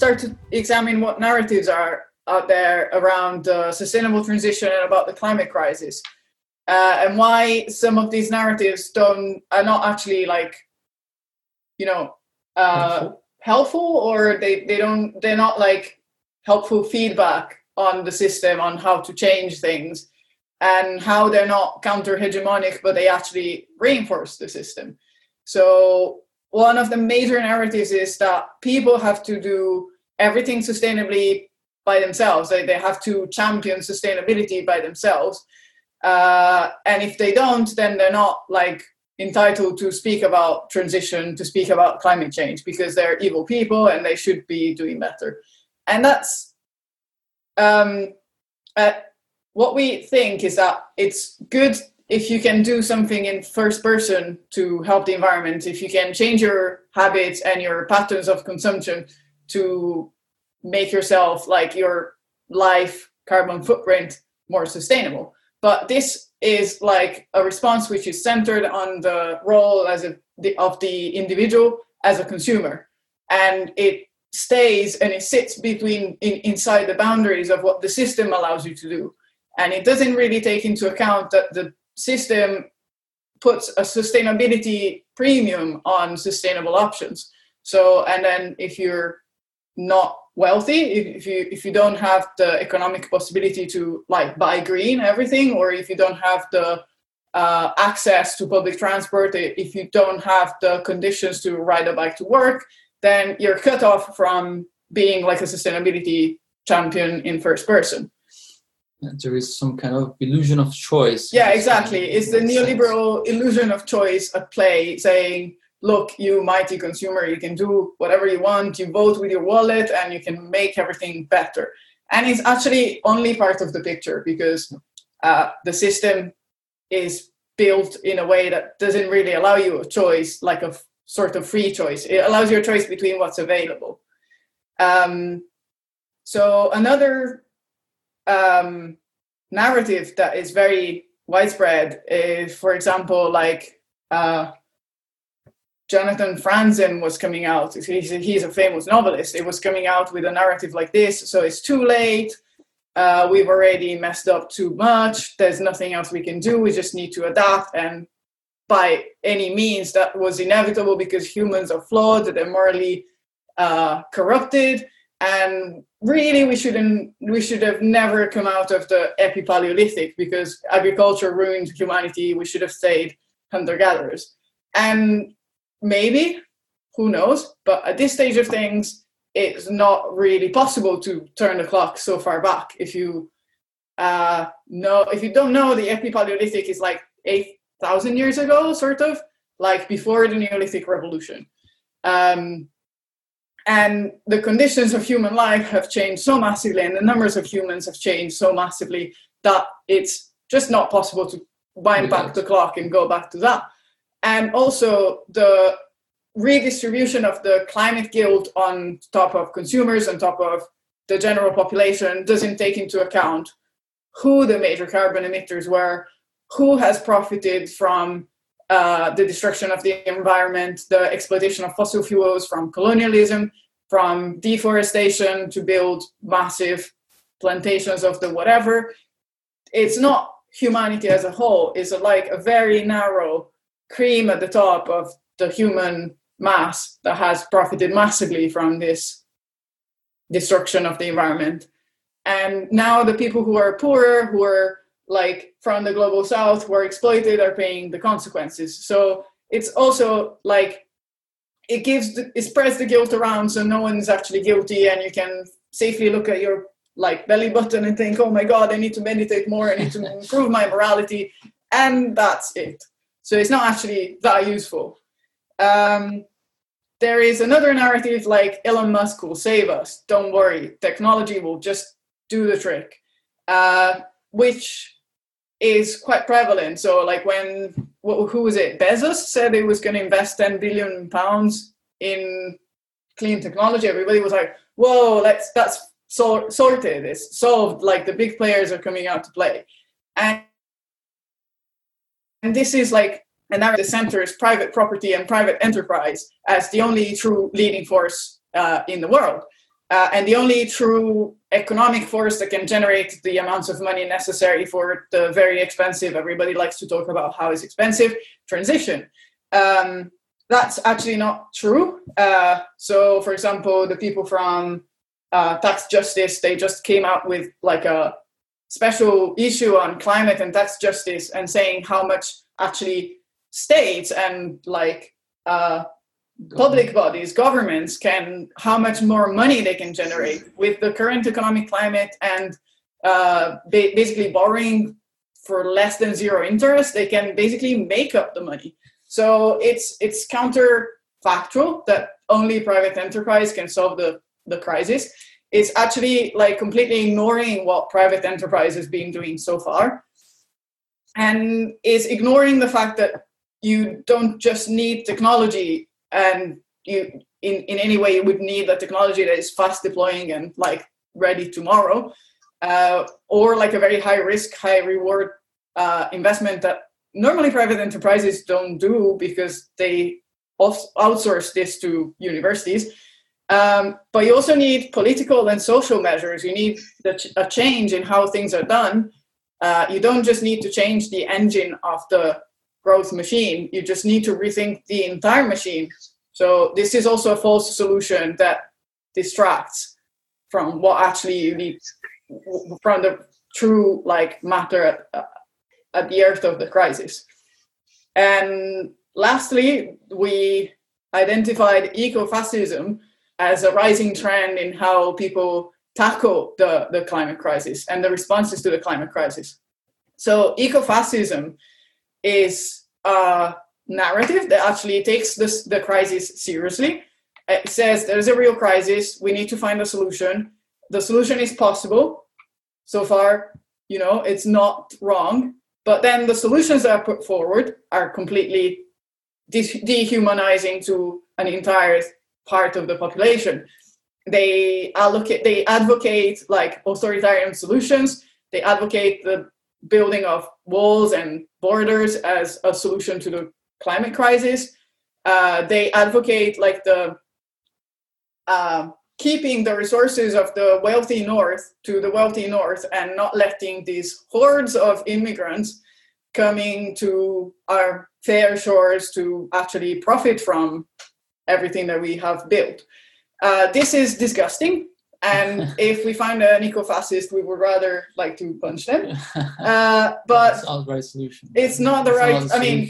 start to examine what narratives are out there around sustainable transition and about the climate crisis, and why some of these narratives are not actually helpful, or they're not like helpful feedback on the system on how to change things, and how they're not counter-hegemonic, but they actually reinforce the system. So one of the major narratives is that people have to do everything sustainably by themselves. They have to champion sustainability by themselves. And if they don't, then they're not like entitled to speak about transition, to speak about climate change, because they're evil people and they should be doing better. And that's what we think is that it's good if you can do something in first person to help the environment, if you can change your habits and your patterns of consumption to make yourself, like your life carbon footprint, more sustainable. But this is like a response which is centered on the role of the individual as a consumer. And it stays and it sits inside the boundaries of what the system allows you to do. And it doesn't really take into account that the system puts a sustainability premium on sustainable options. So, and then if you're not wealthy, if you don't have the economic possibility to like buy green everything, or if you don't have the access to public transport, if you don't have the conditions to ride a bike to work, then you're cut off from being like a sustainability champion in first person. There is some kind of illusion of choice. Yeah, exactly. It's the neoliberal illusion of choice at play, saying, look, you mighty consumer, you can do whatever you want, you vote with your wallet, and you can make everything better. And it's actually only part of the picture, because the system is built in a way that doesn't really allow you a choice, like a sort of free choice. It allows you a choice between what's available. So another narrative that is very widespread is, for example, like Jonathan Franzen was coming out. He's a famous novelist. It was coming out with a narrative like this. So it's too late. We've already messed up too much. There's nothing else we can do. We just need to adapt. And by any means, that was inevitable because humans are flawed. They're morally corrupted. And really, we should have never come out of the Epipaleolithic, because agriculture ruined humanity. We should have stayed hunter-gatherers. And maybe, who knows? But at this stage of things, it's not really possible to turn the clock so far back. If you don't know, the Epipaleolithic is like 8,000 years ago, sort of, like before the Neolithic Revolution. And the conditions of human life have changed so massively, and the numbers of humans have changed so massively that it's just not possible to wind back the clock and go back to that. And also the redistribution of the climate guilt on top of consumers, on top of the general population, doesn't take into account who the major carbon emitters were, who has profited from the destruction of the environment, the exploitation of fossil fuels, from colonialism, from deforestation to build massive plantations of the whatever. It's not humanity as a whole. It's like a very narrow cream at the top of the human mass that has profited massively from this destruction of the environment. And now the people who are poorer, who are like from the global south, who are exploited, are paying the consequences. So it's also like it spreads the guilt around, so no one's actually guilty, and you can safely look at your like belly button and think, oh my God, I need to meditate more, I need to improve my morality, and that's it. So it's not actually that useful. There is another narrative like Elon Musk will save us. Don't worry, technology will just do the trick, which is quite prevalent. So like who was it? Bezos said he was going to invest £10 billion in clean technology. Everybody was like, whoa, that's sorted. It's solved. Like the big players are coming out to play. And this is like, and now the center is private property and private enterprise as the only true leading force in the world. And the only true economic force that can generate the amounts of money necessary for the very expensive, everybody likes to talk about how it's expensive, transition. That's actually not true. So, for example, the people from Tax Justice, they just came out with like a special issue on climate and tax justice and saying how much actually states and like public bodies, governments how much more money they can generate with the current economic climate and basically borrowing for less than zero interest. They can basically make up the money. So it's counterfactual that only private enterprise can solve the crisis. It's actually like completely ignoring what private enterprise has been doing so far, and is ignoring the fact that you don't just need technology, and you in any way you would need a technology that is fast deploying and like ready tomorrow, or like a very high risk, high reward investment that normally private enterprises don't do because they outsource this to universities. But you also need political and social measures. You need a change in how things are done. You don't just need to change the engine of the growth machine. You just need to rethink the entire machine. So this is also a false solution that distracts from what actually you need, from the true like matter at the earth of the crisis. And lastly, we identified ecofascism as a rising trend in how people tackle the climate crisis and the responses to the climate crisis. So ecofascism is a narrative that actually takes the crisis seriously. It says there's a real crisis, we need to find a solution. The solution is possible. So far, it's not wrong. But then the solutions that are put forward are completely dehumanizing to an entire part of the population. They advocate like authoritarian solutions. They advocate the building of walls and borders as a solution to the climate crisis. They advocate like the keeping the resources of the wealthy north to the wealthy north and not letting these hordes of immigrants coming to our fair shores to actually profit from everything that we have built. This is disgusting. And if we find an eco-fascist, we would rather like to punch them. But it's not the right solution. It's not the right,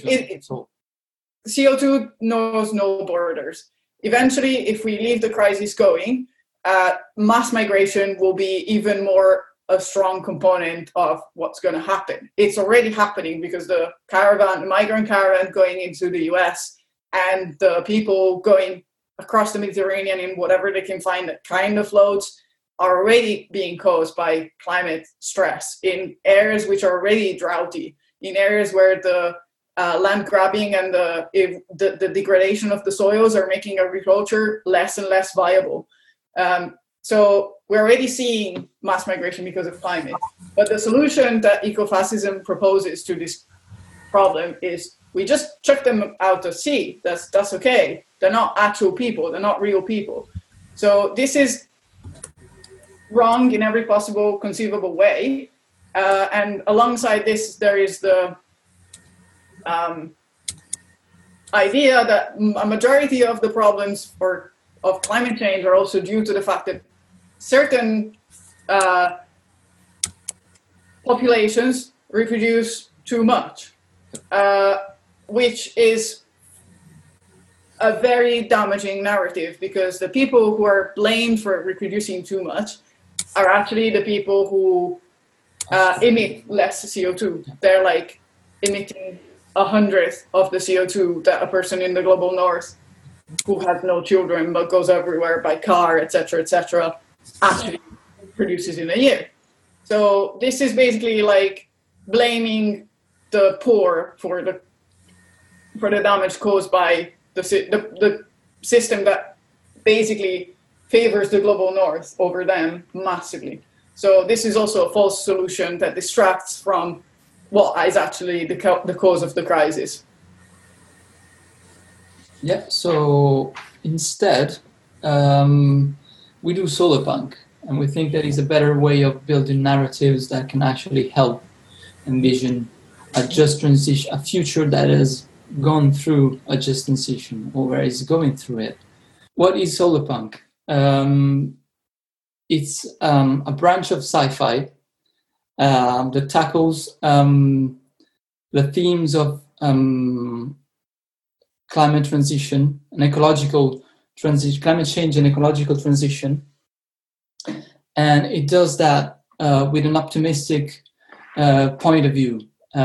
CO2 knows no borders. Eventually, if we leave the crisis going, mass migration will be even more a strong component of what's going to happen. It's already happening because the migrant caravan going into the US and the people going across the Mediterranean in whatever they can find that kind of floats are already being caused by climate stress in areas which are already droughty, in areas where the land grabbing and the degradation of the soils are making agriculture less and less viable. So we're already seeing mass migration because of climate. But the solution that ecofascism proposes to this problem is we just chuck them out to sea. That's okay. They're not actual people. They're not real people. So this is wrong in every possible conceivable way. And alongside this, there is the idea that a majority of the problems of climate change are also due to the fact that certain populations reproduce too much, which is a very damaging narrative, because the people who are blamed for reproducing too much are actually the people who emit less CO2. They're like emitting 100th of the CO2 that a person in the global north who has no children but goes everywhere by car, etc., actually produces in a year. So this is basically like blaming the poor for the damage caused by the system that basically favors the global north over them massively. So this is also a false solution that distracts from what is actually the cause of the crisis. Yeah, so instead, we do solar punk, and we think that is a better way of building narratives that can actually help envision a just transition, a future that has gone through a just transition or is going through it. What is solar punk? It's a branch of sci-fi that tackles the themes of climate transition and ecological transition, climate change and ecological transition. And it does that with an optimistic point of view,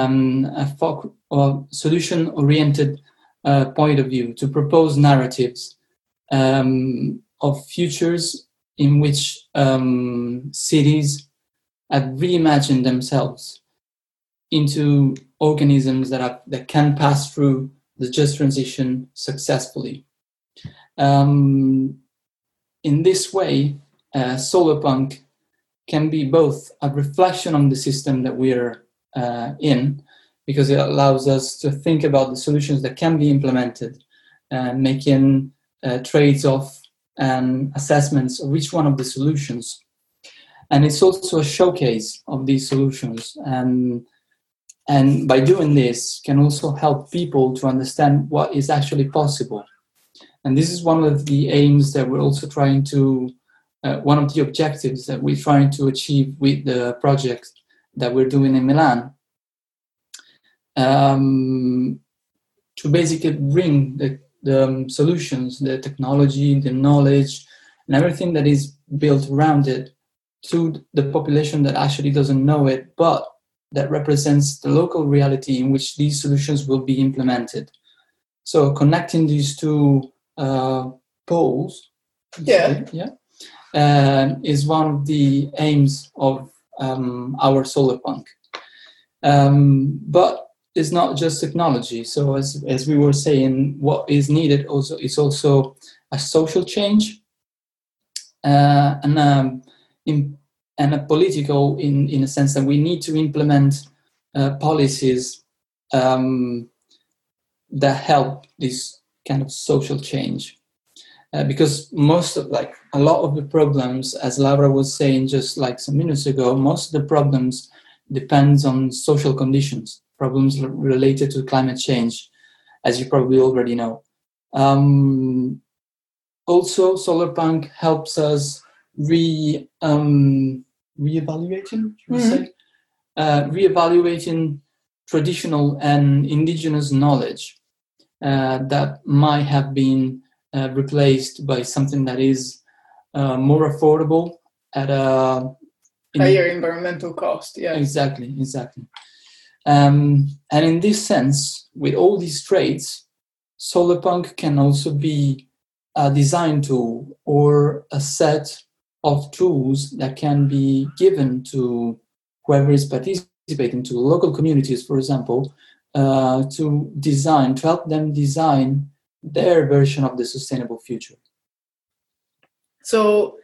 a solution-oriented point of view, to propose narratives of futures in which cities have reimagined themselves into organisms that can pass through the just transition successfully. In this way, solar punk can be both a reflection on the system that we are in, because it allows us to think about the solutions that can be implemented, making trades-off and assessments of each one of the solutions. And it's also a showcase of these solutions. And by doing this, can also help people to understand what is actually possible. And this is one of the aims that we're also trying to, one of the objectives that we're trying to achieve with the project that we're doing in Milan, to basically bring the solutions, the technology, the knowledge, and everything that is built around it to the population that actually doesn't know it, but that represents the local reality in which these solutions will be implemented. So connecting these two poles, is one of the aims of our solar punk. But it's not just technology. So as we were saying, what is needed also is also a social change and a political, in a sense that we need to implement policies that help this kind of social change. Because a lot of the problems, as Laura was saying just like some minutes ago, most of the problems depends on social conditions, problems related to climate change, as you probably already know. Also, solar punk helps us reevaluating traditional and indigenous knowledge that might have been replaced by something that is more affordable at a higher environmental cost. Yeah, exactly. And in this sense, with all these traits, solar punk can also be a design tool or a set of tools that can be given to whoever is participating, to local communities, for example, to help them design their version of the sustainable future. So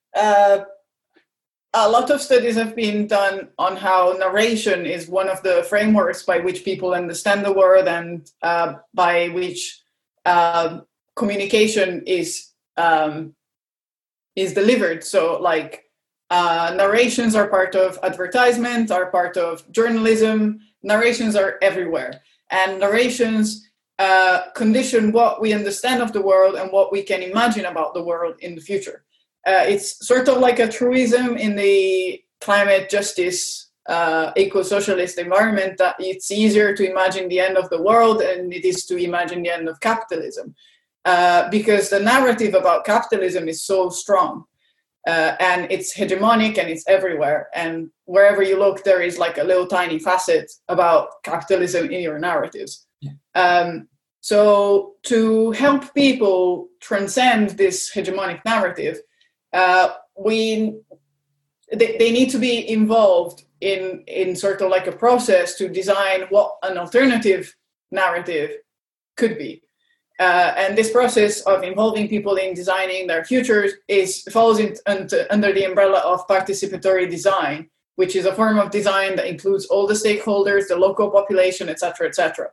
a lot of studies have been done on how narration is one of the frameworks by which people understand the world and by which communication is delivered. So like narrations are part of advertisement, are part of journalism. Narrations are everywhere. And narrations condition what we understand of the world and what we can imagine about the world in the future. It's sort of like a truism in the climate justice, eco-socialist environment that it's easier to imagine the end of the world than it is to imagine the end of capitalism. Because the narrative about capitalism is so strong and it's hegemonic and it's everywhere. And wherever you look, there is like a little tiny facet about capitalism in your narratives. Yeah. So to help people transcend this hegemonic narrative, they need to be involved in sort of like a process to design what an alternative narrative could be. And this process of involving people in designing their futures falls under the umbrella of participatory design, which is a form of design that includes all the stakeholders, the local population, etc., etc.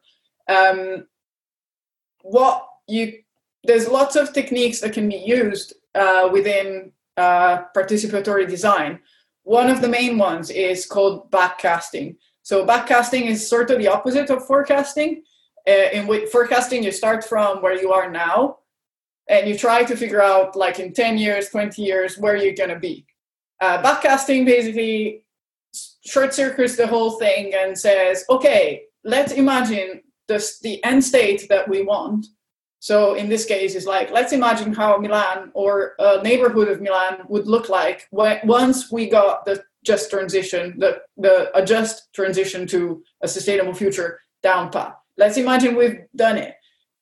There's lots of techniques that can be used within participatory design. One of the main ones is called backcasting. So backcasting is sort of the opposite of forecasting. In which forecasting, you start from where you are now, and you try to figure out, like in 10 years, 20 years, where you're going to be. Backcasting basically short circuits the whole thing and says, okay, let's imagine the end state that we want. So in this case, it's like, let's imagine how Milan or a neighborhood of Milan would look like once we got the just transition, a just transition to a sustainable future down pat. Let's imagine we've done it,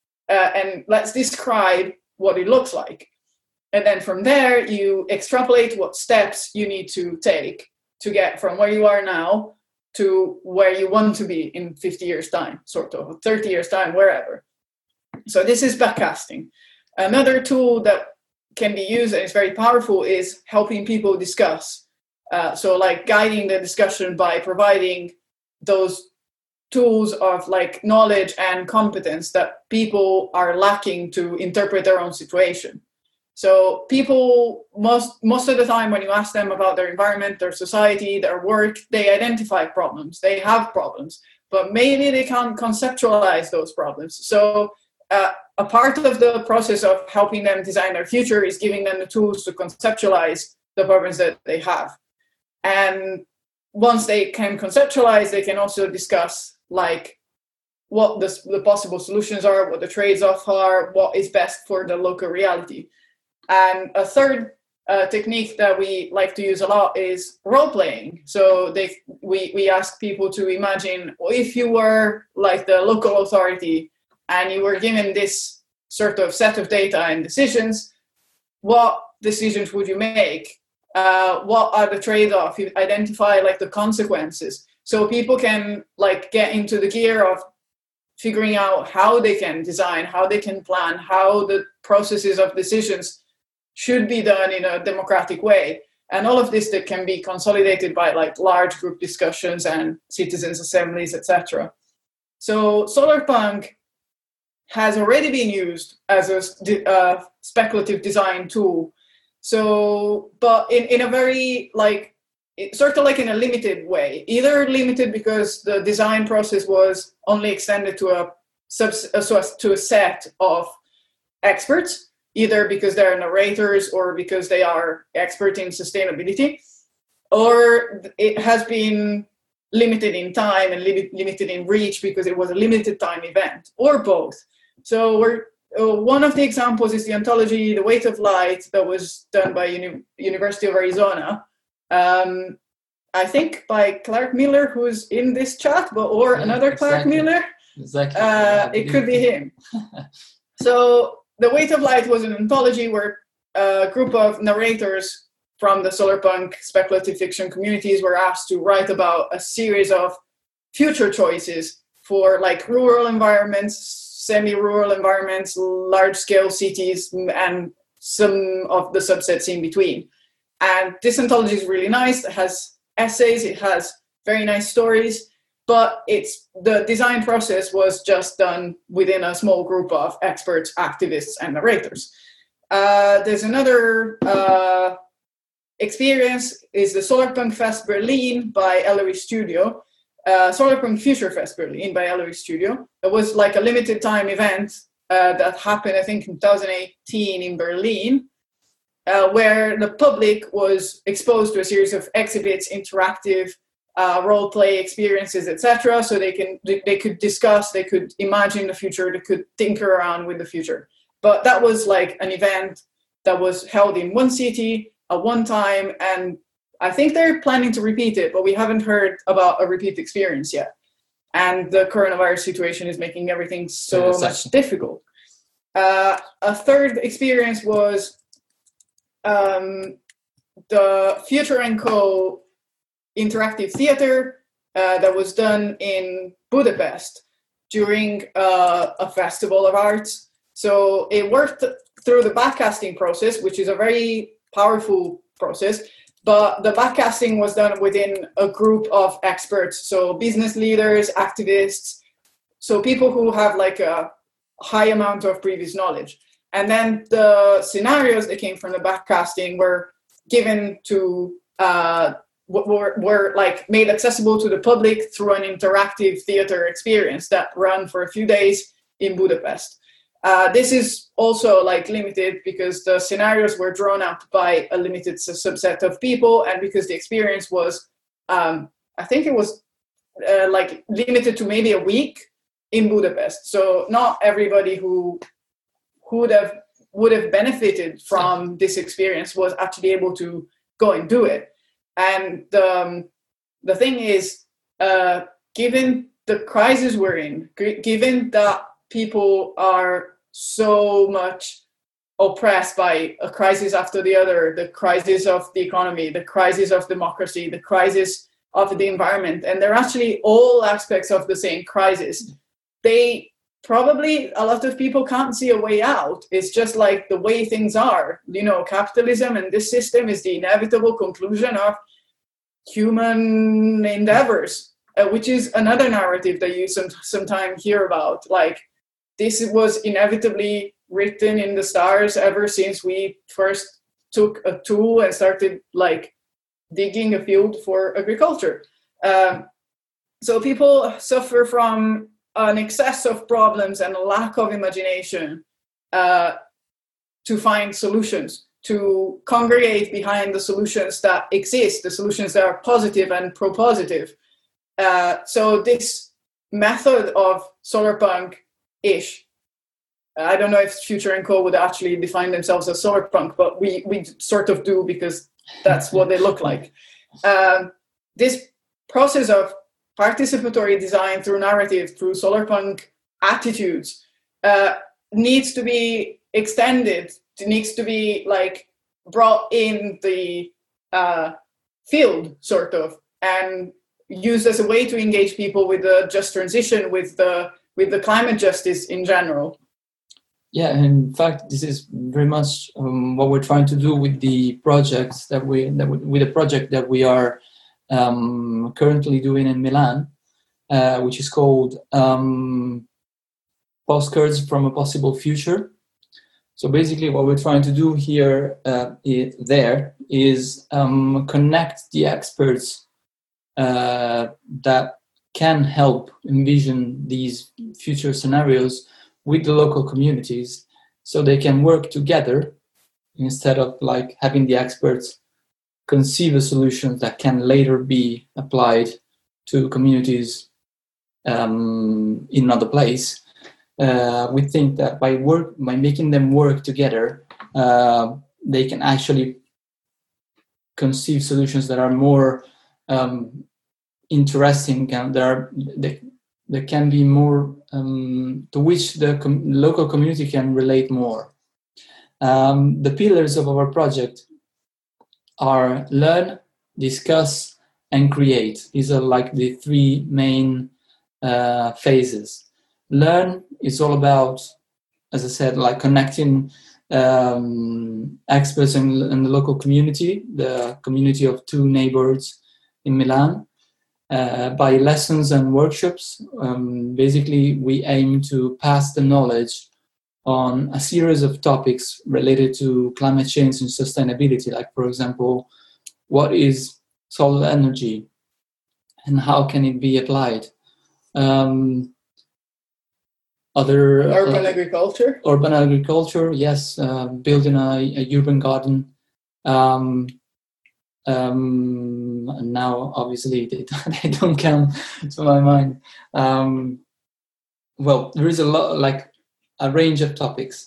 and let's describe what it looks like. And then from there, you extrapolate what steps you need to take to get from where you are now to where you want to be in 50 years' time, sort of, 30 years' time, wherever. So this is backcasting. Another tool that can be used and is very powerful is helping people discuss. So like guiding the discussion by providing those tools of like knowledge and competence that people are lacking to interpret their own situation. So people, most of the time when you ask them about their environment, their society, their work, they identify problems. They have problems, but maybe they can't conceptualize those problems. So a part of the process of helping them design their future is giving them the tools to conceptualize the problems that they have. And once they can conceptualize, they can also discuss like what the possible solutions are, what the trade-offs are, what is best for the local reality. And a third technique that we like to use a lot is role-playing. So we ask people to imagine if you were like the local authority and you were given this sort of set of data and decisions, what decisions would you make? What are the trade-offs? You identify like the consequences. So people can like get into the gear of figuring out how they can design, how they can plan, how the processes of decisions should be done in a democratic way. And all of this that can be consolidated by like large group discussions and citizens' assemblies, etc. So Solarpunk has already been used as a speculative design tool. So, but in a very like, sort of like in a limited way, either limited because the design process was only extended to a set of experts, either because they're narrators or because they are expert in sustainability, or it has been limited in time and limited in reach because it was a limited time event, or both. So one of the examples is the anthology, The Weight of Light, that was done by University of Arizona. I think by Clark Miller, who's in this chat, or another Clark Miller. Exactly. It could be him. So The Weight of Light was an anthology where a group of narrators from the solarpunk speculative fiction communities were asked to write about a series of future choices for like rural environments, semi-rural environments, large-scale cities, and some of the subsets in between. And this anthology is really nice. It has essays, it has very nice stories, but the design process was just done within a small group of experts, activists, and narrators. There's another experience, is the Solarpunk Fest Berlin by Ellery Studio. Solarpunk Future Fest Berlin by Ellery Studio. It was like a limited time event that happened, I think, in 2018 in Berlin, where the public was exposed to a series of exhibits, interactive role play experiences, etc. So they could discuss, they could imagine the future, they could tinker around with the future. But that was like an event that was held in one city at one time, and I think they're planning to repeat it, but we haven't heard about a repeat experience yet. And the coronavirus situation is making everything so much difficult. A third experience was the Future & Co. interactive theater that was done in Budapest during a festival of arts. So it worked through the backcasting process, which is a very powerful process. But the backcasting was done within a group of experts, so business leaders, activists, so people who have like a high amount of previous knowledge. And then the scenarios that came from the backcasting were given to were like made accessible to the public through an interactive theater experience that ran for a few days in Budapest. This is also like limited because the scenarios were drawn up by a limited subset of people, and because the experience was, I think it was like limited to maybe a week in Budapest. So not everybody who would have benefited from this experience was actually able to go and do it. And the thing is, given the crisis we're in, given that people are so much oppressed by a crisis after the other, the crisis of the economy, the crisis of democracy, the crisis of the environment, and they're actually all aspects of the same crisis. They probably, a lot of people can't see a way out. It's just like the way things are. You know, capitalism and this system is the inevitable conclusion of human endeavors, which is another narrative that you sometimes hear about. Like, this was inevitably written in the stars ever since we first took a tool and started like digging a field for agriculture. So people suffer from an excess of problems and a lack of imagination to find solutions, to congregate behind the solutions that exist, the solutions that are positive and propositive. So this method of solarpunk-ish, I don't know if Future & Co would actually define themselves as solarpunk, but we sort of do because that's what they look like. This process of participatory design through narrative, through solarpunk attitudes, needs to be extended. It needs to be like brought in the field, sort of, and used as a way to engage people with the just transition, with the climate justice in general. Yeah, in fact, this is very much what we're trying to do with the projects with the project that we are currently doing in Milan, which is called Postcards from a Possible Future. So basically, what we're trying to do here is connect the experts that can help envision these future scenarios with the local communities, so they can work together instead of like having the experts conceive a solution that can later be applied to communities in another place. We think that by making them work together, they can actually conceive solutions that are more interesting, and there can be more to which the local community can relate more. The pillars of our project are learn, discuss, and create. These are like the three main phases. Learn is all about, as I said, like connecting experts in the local community, the community of 2 neighborhoods in Milan, by lessons and workshops. Basically, we aim to pass the knowledge on a series of topics related to climate change and sustainability, like, for example, what is solar energy and how can it be applied? Urban agriculture? Urban agriculture, yes, building a urban garden. Now, obviously, they don't come to my mind. Well, there is a range of topics.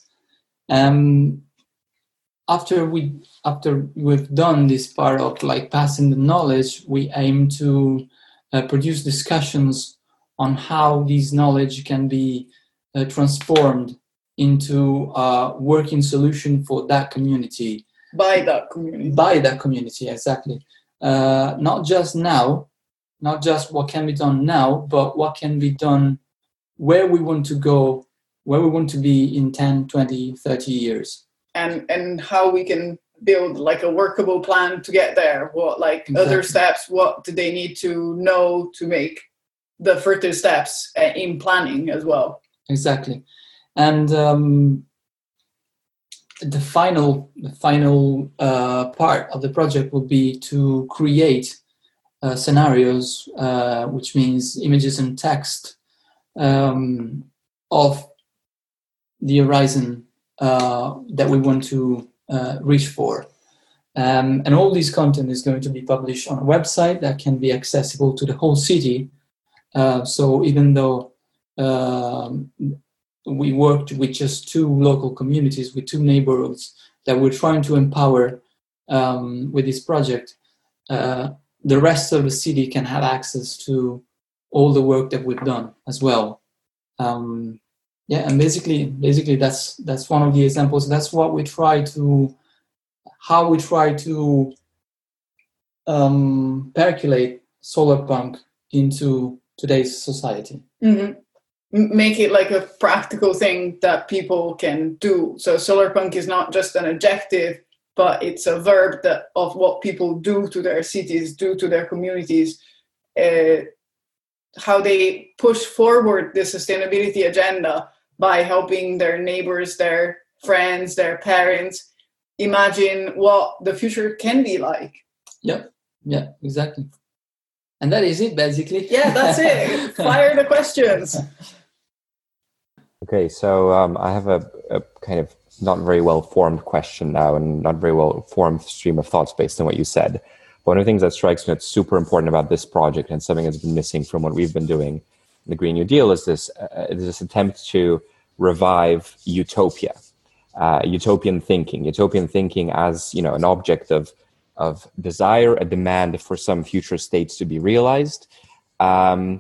After we've done this part of like passing the knowledge, we aim to produce discussions on how this knowledge can be transformed into a working solution for that community. By that community. By that community, exactly. Not just now, not just what can be done now, but what can be done where we want to go, where we want to be in 10, 20, 30 years. And how we can build like a workable plan to get there. What Exactly. Other steps, what do they need to know to make the further steps in planning as well? Exactly. And the final part of the project will be to create scenarios, which means images and text of the horizon that we want to reach for. And all this content is going to be published on a website that can be accessible to the whole city. So even though we worked with just 2 local communities, with 2 neighborhoods that we're trying to empower with this project, the rest of the city can have access to all the work that we've done as well. And basically that's one of the examples. That's what we try to, how we try to percolate solarpunk into today's society. Mm-hmm. Make it like a practical thing that people can do. So solarpunk is not just an adjective, but it's a verb of what people do to their cities, do to their communities, how they push forward the sustainability agenda by helping their neighbors, their friends, their parents imagine what the future can be like. Yeah, exactly. And that is it, basically. Yeah, that's it. Fire the questions. Okay, so I have a kind of not very well formed question now, and not very well formed stream of thoughts based on what you said. One of the things that strikes me that's super important about this project, and something that's been missing from what we've been doing in the Green New Deal, is this attempt to revive utopia, utopian thinking as, you know, an object of desire, a demand for some future states to be realized, and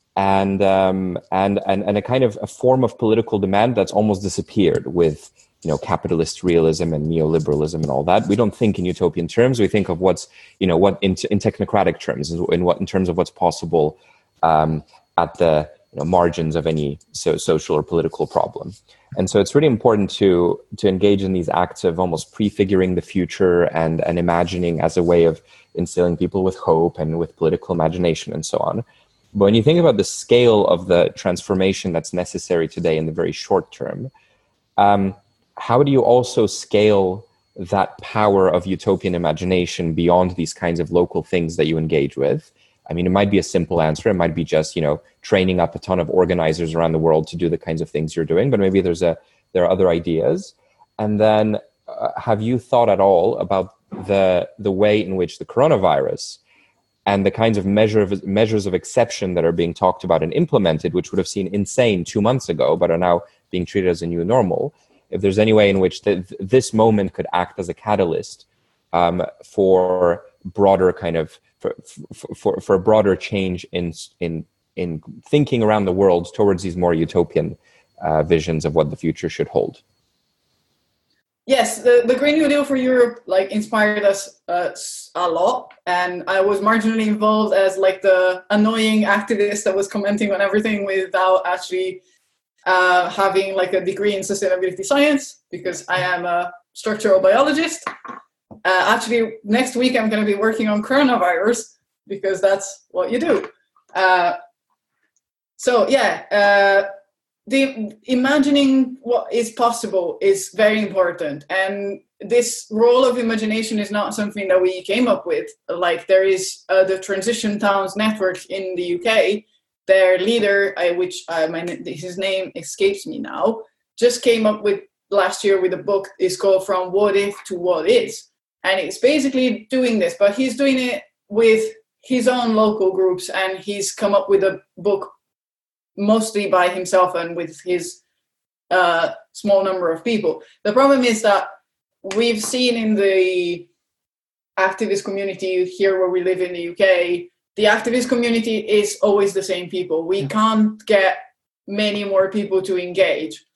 a kind of a form of political demand that's almost disappeared with, you know, capitalist realism and neoliberalism and all that. We don't think in utopian terms. We think of what's, you know, what in technocratic terms, in terms of what's possible at the, you know, margins of any social or political problem. And so it's really important to engage in these acts of almost prefiguring the future and imagining as a way of instilling people with hope and with political imagination and so on. But when you think about the scale of the transformation that's necessary today in the very short term, how do you also scale that power of utopian imagination beyond these kinds of local things that you engage with? I mean, it might be a simple answer. It might be just, you know, training up a ton of organizers around the world to do the kinds of things you're doing, but maybe there are other ideas. And then have you thought at all about the way in which the coronavirus and the kinds of measures of exception that are being talked about and implemented, which would have seemed insane 2 months ago, but are now being treated as a new normal, if there's any way in which this moment could act as a catalyst for broader kind of for a broader change in thinking around the world towards these more utopian visions of what the future should hold. Yes, the Green New Deal for Europe inspired us a lot, and I was marginally involved as the annoying activist that was commenting on everything without actually having a degree in sustainability science, because I am a structural biologist. Actually, next week I'm going to be working on coronavirus, because that's what you do. The imagining what is possible is very important, and this role of imagination is not something that we came up with. There is the Transition Towns Network in the UK. Their leader, his name escapes me now, just came up with last year with a book. It's called From What If to What Is, and it's basically doing this, but he's doing it with his own local groups, and he's come up with a book mostly by himself and with his small number of people. The problem is that we've seen in the activist community here where we live in the UK, the activist community is always the same people. We can't get many more people to engage.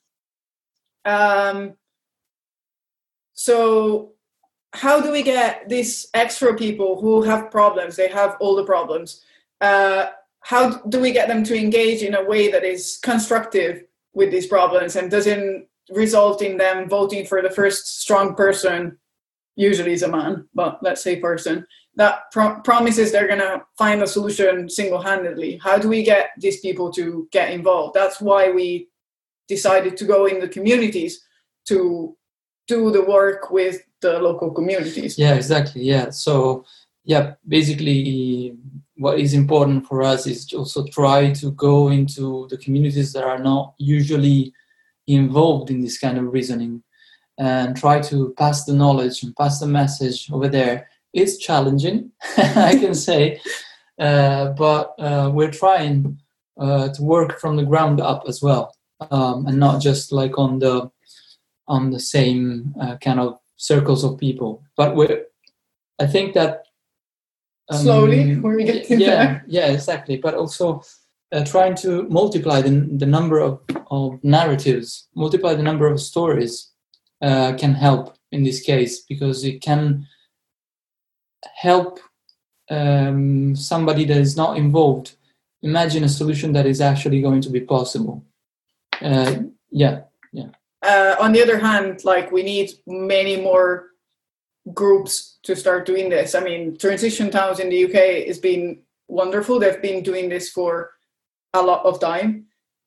So how do we get these extra people who have problems? They have all the problems. How do we get them to engage in a way that is constructive with these problems and doesn't result in them voting for the first strong person, usually is a man, but let's say person, that promises they're going to find a solution single-handedly? How do we get these people to get involved? That's why we decided to go in the communities to do the work with the local communities. Yeah, exactly. Yeah. So, yeah, basically, what is important for us is to also try to go into the communities that are not usually involved in this kind of reasoning and try to pass the knowledge and pass the message over there. It's challenging, I can say, but we're trying to work from the ground up as well, and not just like on the same kind of circles of people. But I think that slowly we get there. Yeah, exactly. But also trying to multiply the number of narratives, multiply the number of stories can help in this case, because it can help somebody that is not involved imagine a solution that is actually going to be possible. Yeah. On the other hand, like, we need many more groups to start doing this. I mean, Transition Towns in the UK has been wonderful. They've been doing this for a lot of time.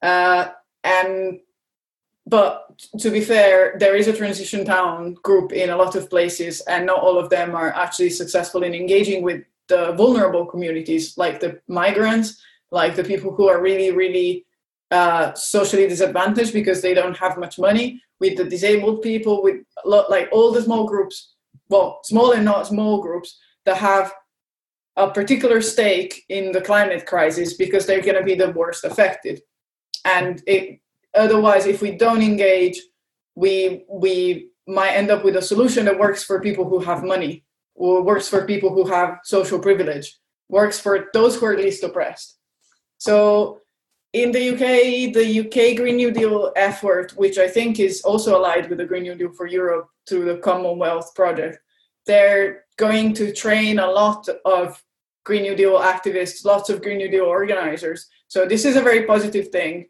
But to be fair, there is a transition town group in a lot of places, and not all of them are actually successful in engaging with the vulnerable communities, like the migrants, like the people who are really, really socially disadvantaged because they don't have much money, with the disabled people, with like all the small groups, well, small and not small groups that have a particular stake in the climate crisis because they're going to be the worst affected. And otherwise, if we don't engage, we might end up with a solution that works for people who have money, or works for people who have social privilege, works for those who are least oppressed. So in the UK Green New Deal effort, which I think is also allied with the Green New Deal for Europe through the Commonwealth Project, they're going to train a lot of Green New Deal activists, lots of Green New Deal organizers. So this is a very positive thing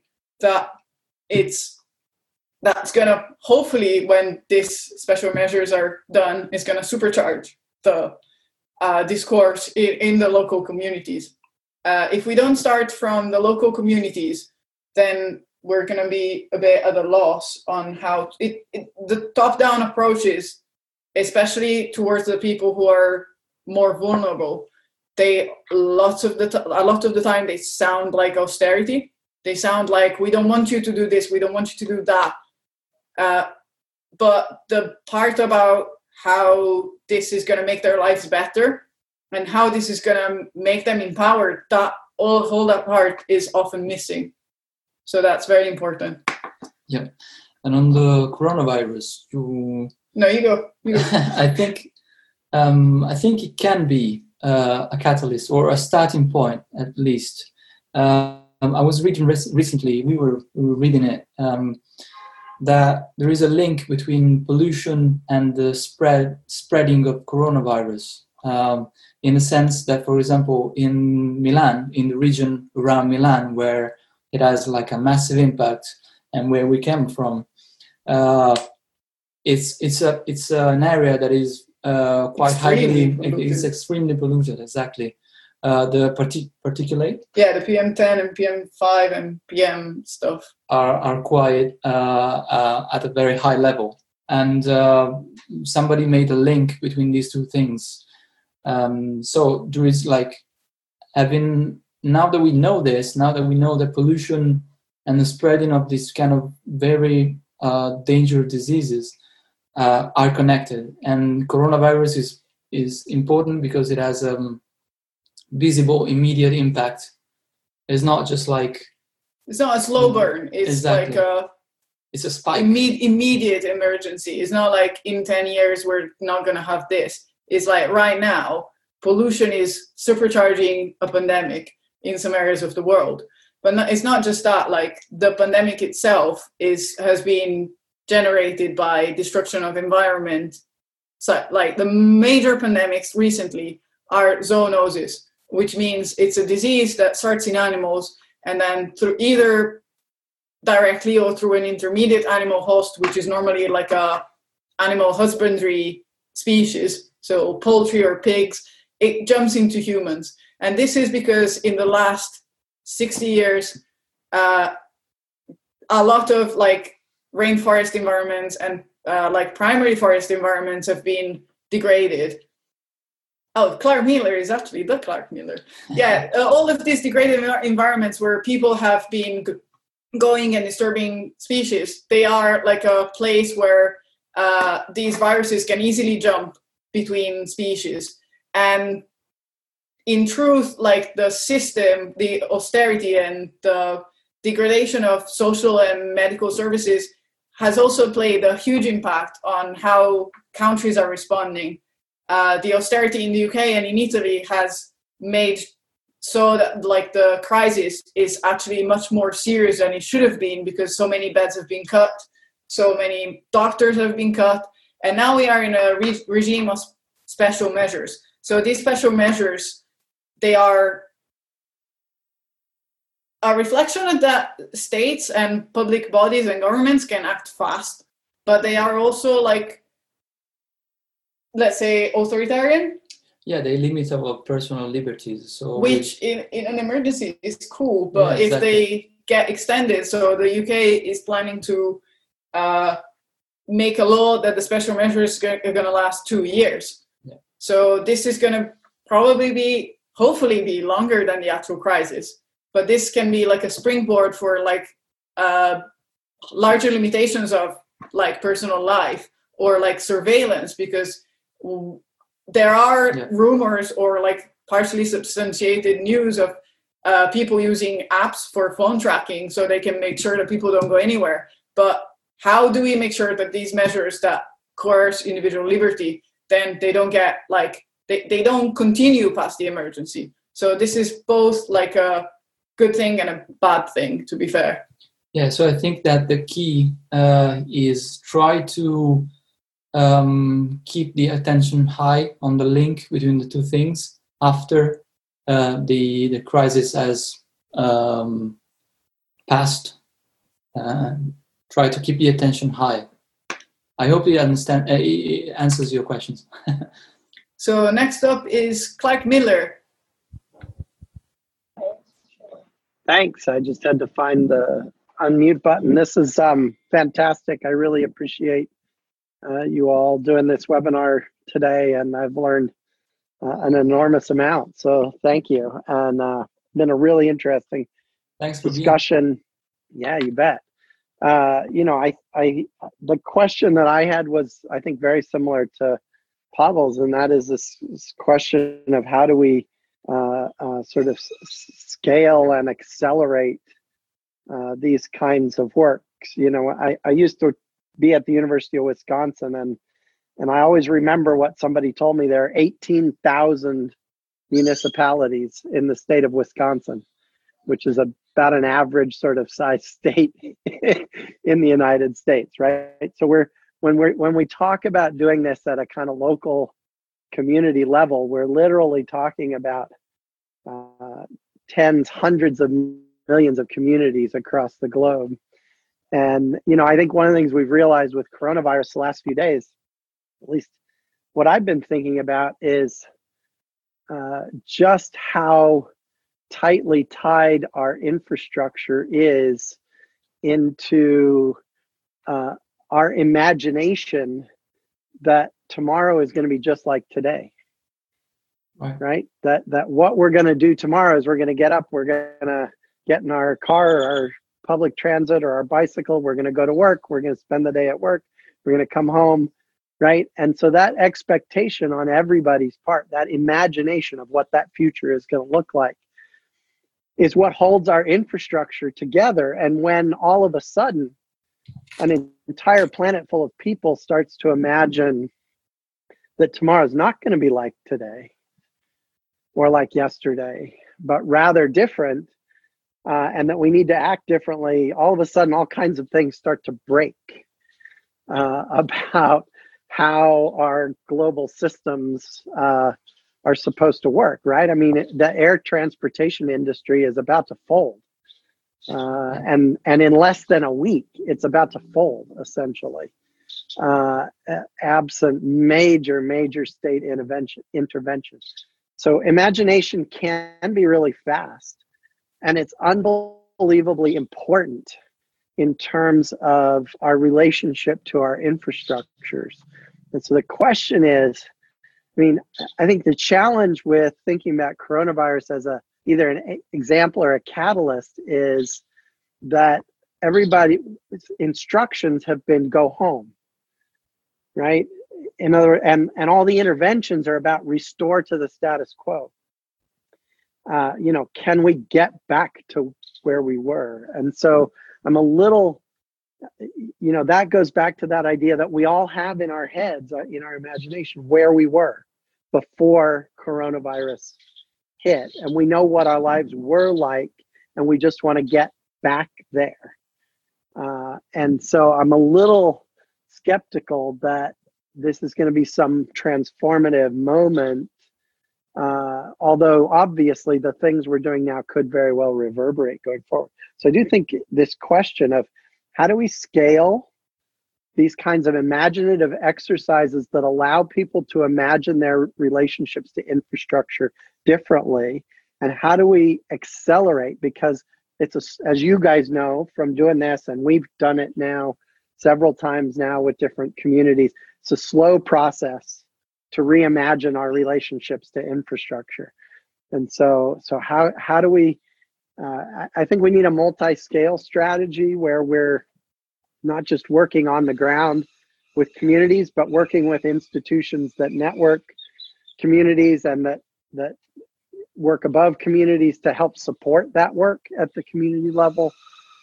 that's going to, hopefully, when these special measures are done, is going to supercharge the discourse in the local communities. If we don't start from the local communities, then we're going to be a bit at a loss on how the top-down approaches, especially towards the people who are more vulnerable, a lot of the time they sound like austerity. They sound like, we don't want you to do this, we don't want you to do that. But the part about how this is going to make their lives better and how this is going to make them empowered, that whole that part is often missing. So that's very important. Yeah. And on the coronavirus, No, you go. I think it can be a catalyst, or a starting point, at least. I was reading recently, we were reading it, that there is a link between pollution and the spreading of coronavirus, in the sense that, for example, in Milan, in the region around Milan, where it has like a massive impact, and where we came from, it's an area that is quite highly, it's extremely polluted, exactly. The particulate, the PM10 and PM5 and PM stuff are quite at a very high level, and somebody made a link between these two things. So there is like now that we know this, now that we know that pollution and the spreading of this kind of very dangerous diseases are connected, and coronavirus is important because it has visible, immediate impact. It's not just like, it's not a slow burn. It's exactly. Like it's a spike. Immediate emergency. It's not like in 10 years we're not going to have this. It's like right now, pollution is supercharging a pandemic in some areas of the world. But it's not just that. Like, the pandemic itself has been generated by destruction of environment. So, like, the major pandemics recently are zoonoses, which means it's a disease that starts in animals and then through either directly or through an intermediate animal host, which is normally like a animal husbandry species, so poultry or pigs, it jumps into humans. And this is because in the last 60 years, a lot of like rainforest environments and like primary forest environments have been degraded. Oh, Clark Miller is actually the Clark Miller. Yeah, all of these degraded environments where people have been going and disturbing species, they are like a place where these viruses can easily jump between species. And in truth, like the system, the austerity and the degradation of social and medical services has also played a huge impact on how countries are responding. The austerity in the UK and in Italy has made so that like the crisis is actually much more serious than it should have been, because so many beds have been cut, so many doctors have been cut, and now we are in a regime of special measures. So these special measures, they are a reflection of that states and public bodies and governments can act fast, but they are also like, let's say, authoritarian. Yeah, they limit our personal liberties. So which in an emergency is cool, but yeah, exactly. If they get extended, so the UK is planning to make a law that the special measures are going to last 2 years. Yeah. So this is going to probably hopefully be longer than the actual crisis. But this can be like a springboard for like larger limitations of like personal life or like surveillance, because there are rumors or like partially substantiated news of people using apps for phone tracking so they can make sure that people don't go anywhere. But how do we make sure that these measures that coerce individual liberty, then they don't get like, they don't continue past the emergency? So this is both like a good thing and a bad thing, to be fair. Yeah, so I think that the key is try to keep the attention high on the link between the two things after the crisis has passed. Try to keep the attention high. I hope you understand. It answers your questions. So next up is Clark Miller. Thanks. I just had to find the unmute button. This is fantastic. I really appreciate you all doing this webinar today, and I've learned an enormous amount. So thank you. And been a really interesting discussion. Yeah, you bet. You know, the question that I had was, I think, very similar to Pavel's, and that is this question of how do we sort of scale and accelerate these kinds of works. You know, I used to be at the University of Wisconsin, and I always remember what somebody told me. There are 18,000 municipalities in the state of Wisconsin, which is about an average sort of size state in the United States, right? So when we talk about doing this at a kind of local community level, we're literally talking about tens, hundreds of millions of communities across the globe. And, you know, I think one of the things we've realized with coronavirus the last few days, at least what I've been thinking about, is just how tightly tied our infrastructure is into our imagination that tomorrow is going to be just like today. Right? That what we're going to do tomorrow is we're going to get up, we're going to get in our car, or our public transit, or our bicycle, we're going to go to work, we're going to spend the day at work, we're going to come home, right? And so that expectation on everybody's part, that imagination of what that future is going to look like, is what holds our infrastructure together. And when all of a sudden an entire planet full of people starts to imagine that tomorrow is not going to be like today or like yesterday, but rather different, and that we need to act differently, all of a sudden all kinds of things start to break about how our global systems are supposed to work, right? I mean, the air transportation industry is about to fold. And in less than a week, it's about to fold, essentially, absent major state intervention. So imagination can be really fast, and it's unbelievably important in terms of our relationship to our infrastructures. And so the question is, I think the challenge with thinking about coronavirus as either an example or a catalyst is that everybody's instructions have been go home, right? In other words, and all the interventions are about restore to the status quo. Can we get back to where we were? And so I'm a little, that goes back to that idea that we all have in our heads, in our imagination, where we were before coronavirus hit. And we know what our lives were like, and we just want to get back there. And so I'm a little skeptical that this is going to be some transformative moment. Although obviously the things we're doing now could very well reverberate going forward. So I do think this question of how do we scale these kinds of imaginative exercises that allow people to imagine their relationships to infrastructure differently, and how do we accelerate? Because as you guys know from doing this, and we've done it now several times now with different communities, it's a slow process to reimagine our relationships to infrastructure. And so how do we, I think we need a multi-scale strategy where we're not just working on the ground with communities, but working with institutions that network communities and that work above communities to help support that work at the community level.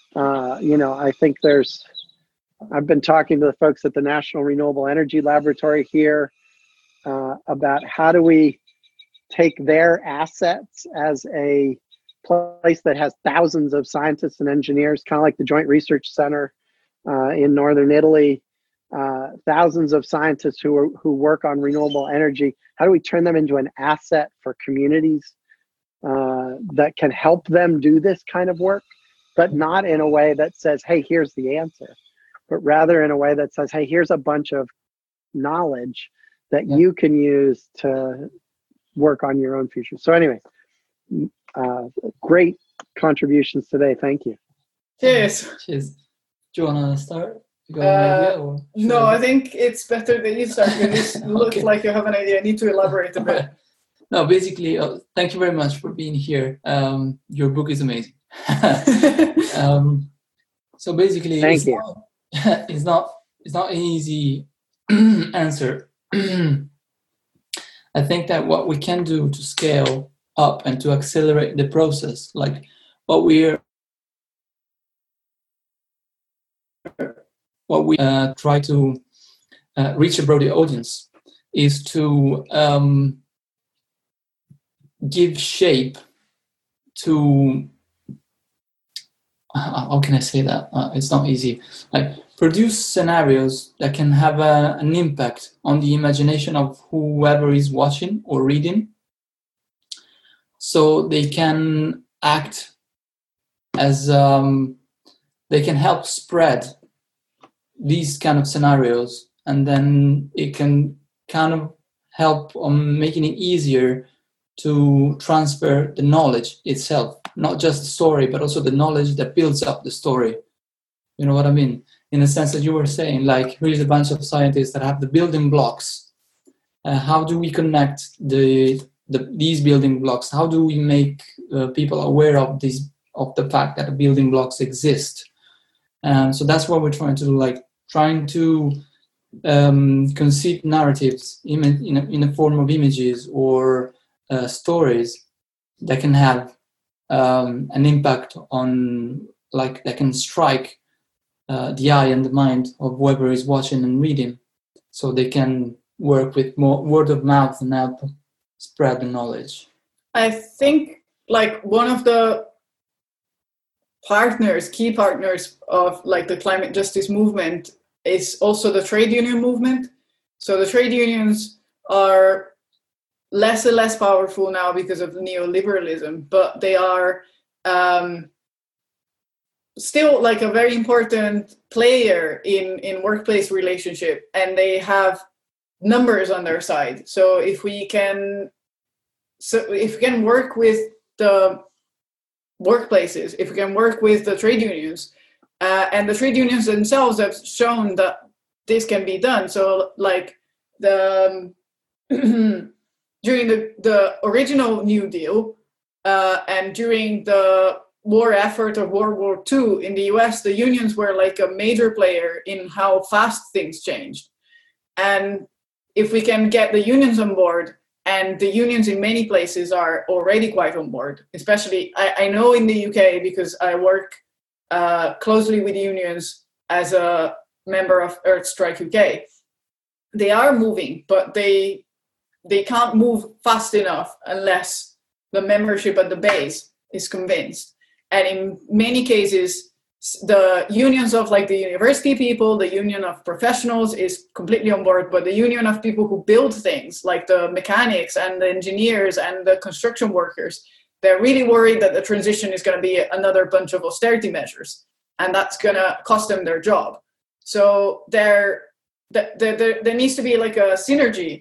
I think I've been talking to the folks at the National Renewable Energy Laboratory here about how do we take their assets as a place that has thousands of scientists and engineers, kind of like the Joint Research Center in Northern Italy, thousands of scientists who work on renewable energy. How do we turn them into an asset for communities that can help them do this kind of work, but not in a way that says, hey, here's the answer, but rather in a way that says, hey, here's a bunch of knowledge that you can use to work on your own future. So anyway, great contributions today. Thank you. Cheers. Cheers. Do you want to start? No, I think it's better that you start. You look like you have an idea. I need to elaborate a bit. No, basically, thank you very much for being here. Your book is amazing. So basically, it's not an easy answer. I think that what we can do to scale up and to accelerate the process, like what we try to reach a broader audience, is to give shape to, how can I say that? It's not easy. Like produce scenarios that can have an impact on the imagination of whoever is watching or reading, so they can act as they can help spread these kind of scenarios, and then it can kind of help on making it easier to transfer the knowledge itself, not just the story, but also the knowledge that builds up the story. You know what I mean? In the sense that you were saying, like, here's a bunch of scientists that have the building blocks. How do we connect these building blocks? How do we make people aware of the fact that the building blocks exist? So that's what we're trying to do, like trying to conceive narratives in a form of images or stories that can have an impact on, like, that can strike the eye and the mind of whoever is watching and reading, so they can work with more word of mouth and help spread the knowledge. I think, like, one of the key partners of, like, the climate justice movement is also the trade union movement. So the trade unions are less and less powerful now because of neoliberalism, but they are still, like, a very important player in workplace relationship, and they have numbers on their side. So if we can work with the workplaces, if we can work with the trade unions, And the trade unions themselves have shown that this can be done. So like during the original New Deal and during the war effort of World War II in the US, the unions were like a major player in how fast things changed. And if we can get the unions on board, and the unions in many places are already quite on board, especially I know in the UK, because I work closely with unions as a member of Earth Strike UK. They are moving, but they can't move fast enough unless the membership at the base is convinced. And in many cases, the unions of like the university people, the union of professionals is completely on board, but the union of people who build things, like the mechanics and the engineers and the construction workers, they're really worried that the transition is going to be another bunch of austerity measures, and that's going to cost them their job. So there needs to be like a synergy.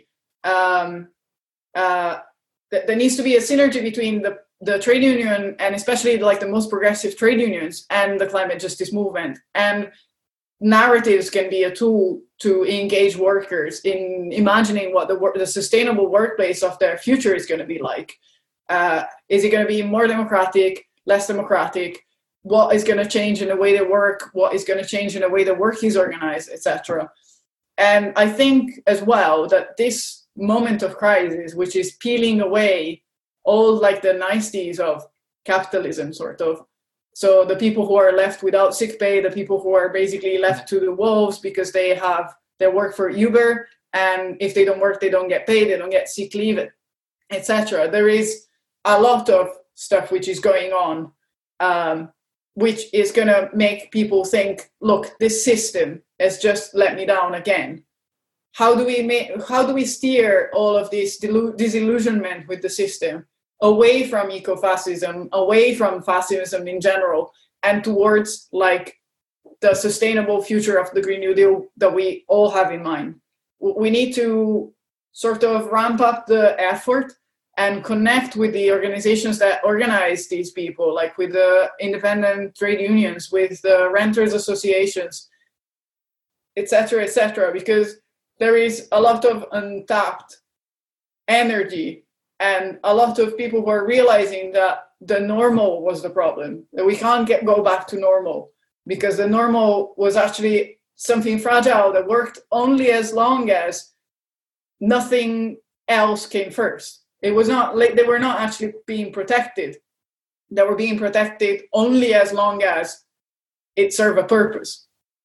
There needs to be a synergy between the trade union, and especially like the most progressive trade unions, and the climate justice movement. And narratives can be a tool to engage workers in imagining what the sustainable workplace of their future is going to be like. Is it going to be more democratic, less democratic? What is going to change in the way they work? What is going to change in the way the work is organized, etc. And I think as well that this moment of crisis, which is peeling away all like the niceties of capitalism, sort of. So the people who are left without sick pay, the people who are basically left to the wolves because they work for Uber, and if they don't work, they don't get paid, they don't get sick leave, etc. There is a lot of stuff which is going on, which is going to make people think, look, this system has just let me down again. How do we steer all of this disillusionment with the system away from eco-fascism, away from fascism in general, and towards like the sustainable future of the Green New Deal that we all have in mind? We need to sort of ramp up the effort and connect with the organizations that organize these people, like with the independent trade unions, with the renters associations, etc., because there is a lot of untapped energy and a lot of people who are realizing that the normal was the problem, that we can't go back to normal, because the normal was actually something fragile that worked only as long as nothing else came first. It was not like they were not actually being protected. They were being protected only as long as it served a purpose.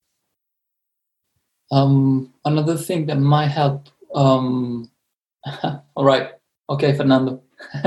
Another thing that might help. All right. Okay, Fernando.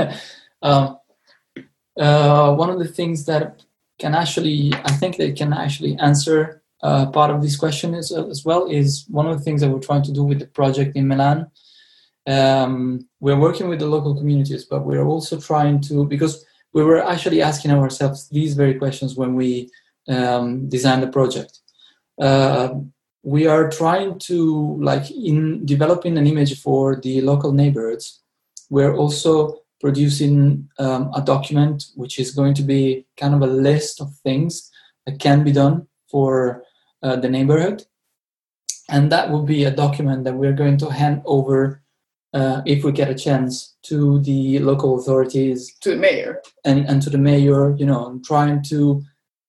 One of the things that can actually, I think they can actually answer part of this question as well, is one of the things that we're trying to do with the project in Milan. We're working with the local communities, but we're also trying to, because we were actually asking ourselves these very questions when we designed the project. We are trying to, like, in developing an image for the local neighborhoods, we're also producing a document which is going to be kind of a list of things that can be done for the neighborhood. And that will be a document that we're going to hand over, if we get a chance, to the local authorities. To the mayor. And to the mayor, you know, trying to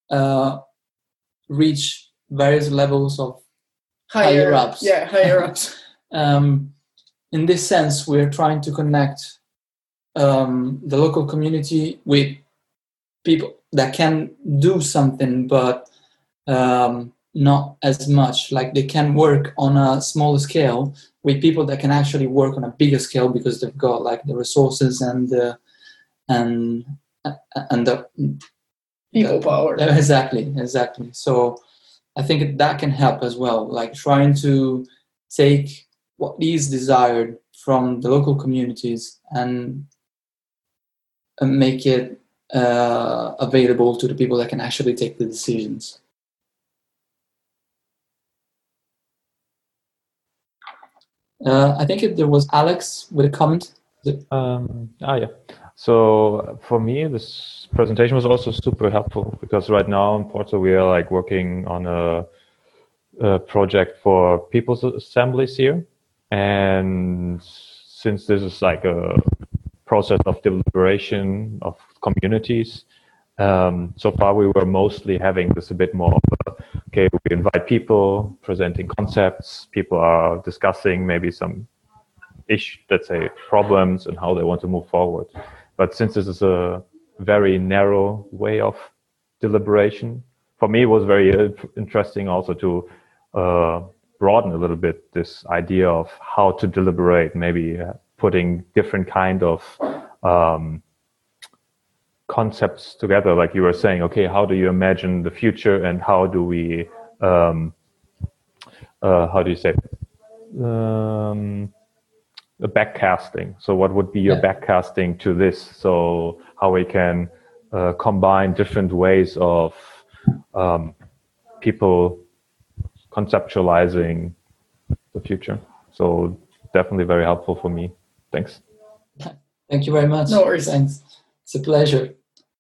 reach various levels of higher ups. Yeah, higher ups. In this sense, we're trying to connect the local community with people that can do something, but not as much. Like, they can work on a smaller scale with people that can actually work on a bigger scale, because they've got like the resources and the people power. Exactly. So I think that can help as well, like trying to take what is desired from the local communities and make it available to the people that can actually take the decisions. I think there was Alex with a comment. Yeah. So for me, this presentation was also super helpful because right now in Porto we are like working on a project for people's assemblies here, and since this is like a process of deliberation of communities, so far we were mostly having this a bit more of okay, we invite people presenting concepts, people are discussing maybe some let's say problems and how they want to move forward. But since this is a very narrow way of deliberation, for me it was very interesting also to broaden a little bit this idea of how to deliberate, maybe putting different kind of concepts together, like you were saying, okay, how do you imagine the future and how do we, how do you say, the backcasting. So what would be your backcasting to this? So how we can combine different ways of people conceptualizing the future. So definitely very helpful for me. Thanks. Thank you very much. No worries. Thanks. It's a pleasure.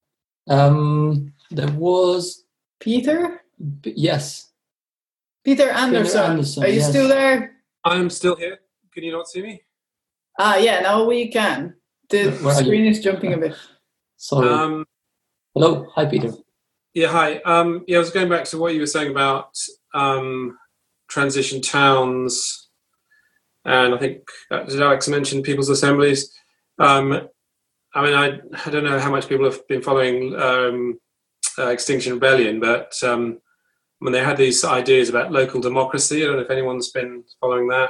There was Peter? Yes. Peter Anderson. Are you still there? I'm still here. Can you not see me? Yeah, now we can. The screen is jumping a bit. Sorry. Hello. Hi, Peter. Yeah, hi. I was going back to what you were saying about transition towns, and I think did Alex mention people's assemblies? I mean, I don't know how much people have been following Extinction Rebellion, but when they had these ideas about local democracy, I don't know if anyone's been following that.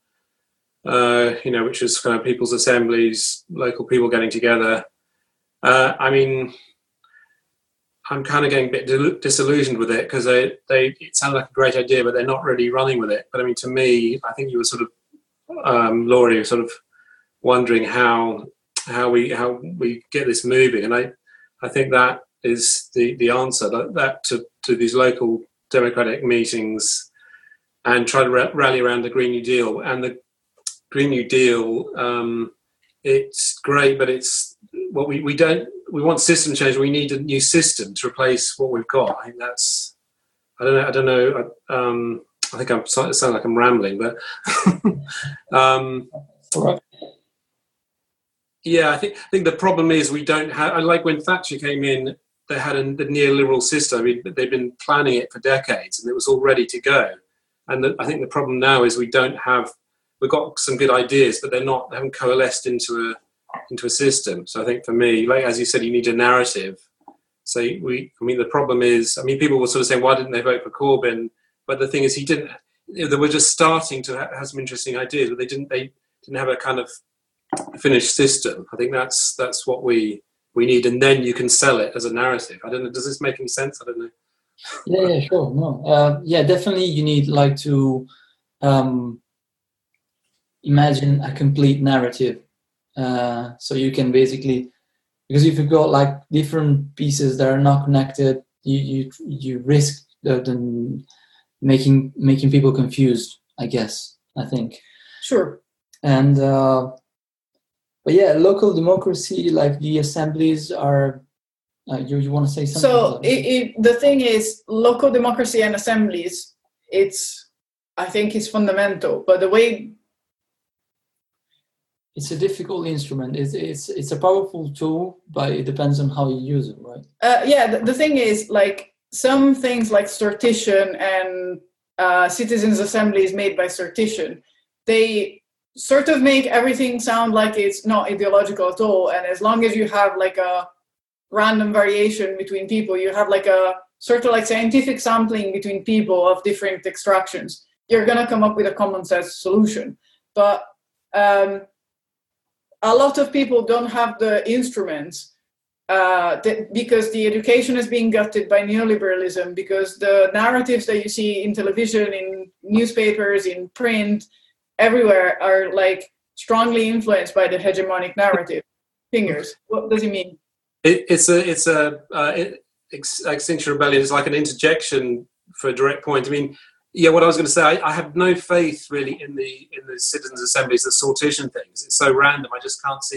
Which is kind of people's assemblies, local people getting together. I mean, I'm kind of getting a bit disillusioned with it because it sounded like a great idea, but they're not really running with it. But I mean, to me, I think you were sort of, Laura, you were sort of wondering how we get this moving, and I think that is the answer. That to these local democratic meetings and try to rally around the Green New Deal. And the Green New Deal, it's great, but it's what we we want system change. We need a new system to replace what we've got. I think that's, I don't know. I think it sounds like I'm rambling, but yeah, I think the problem is we don't have. I like when Thatcher came in, they had the neoliberal system. I mean, they've been planning it for decades, and it was all ready to go. And I think the problem now is we don't have. We've got some good ideas, but they haven't coalesced into a system. So I think for me, like as you said, you need a narrative. So the problem is, people were sort of saying, why didn't they vote for Corbyn? But the thing is, he didn't. They were just starting to have some interesting ideas, but they didn't have a kind of finished system. I think that's what we need, and then you can sell it as a narrative. I don't know. Does this make any sense? I don't know. Yeah, sure. No, definitely. You need to imagine a complete narrative, so you can basically, because if you've got different pieces that are not connected, you risk the making people confused, I guess. I think. Sure. And but yeah, local democracy, like the assemblies are. You want to say something? So the thing is, local democracy and assemblies, I think it's fundamental. But the way it's a difficult instrument. It's a powerful tool, but it depends on how you use it, right? The thing is, some things like Sortition and citizens' assemblies made by Sortition, they sort of make everything sound like it's not ideological at all. And as long as you have a random variation between people, you have a sort of scientific sampling between people of different extractions, you're going to come up with a common sense solution. But a lot of people don't have the instruments because the education is being gutted by neoliberalism, because the narratives that you see in television, in newspapers, in print, everywhere are strongly influenced by the hegemonic narrative. Fingers. What does he mean? Extinction Rebellion is like an interjection for a direct point. What I was going to say, I have no faith really in the citizens' assemblies, the sortition things. It's so random. I just can't see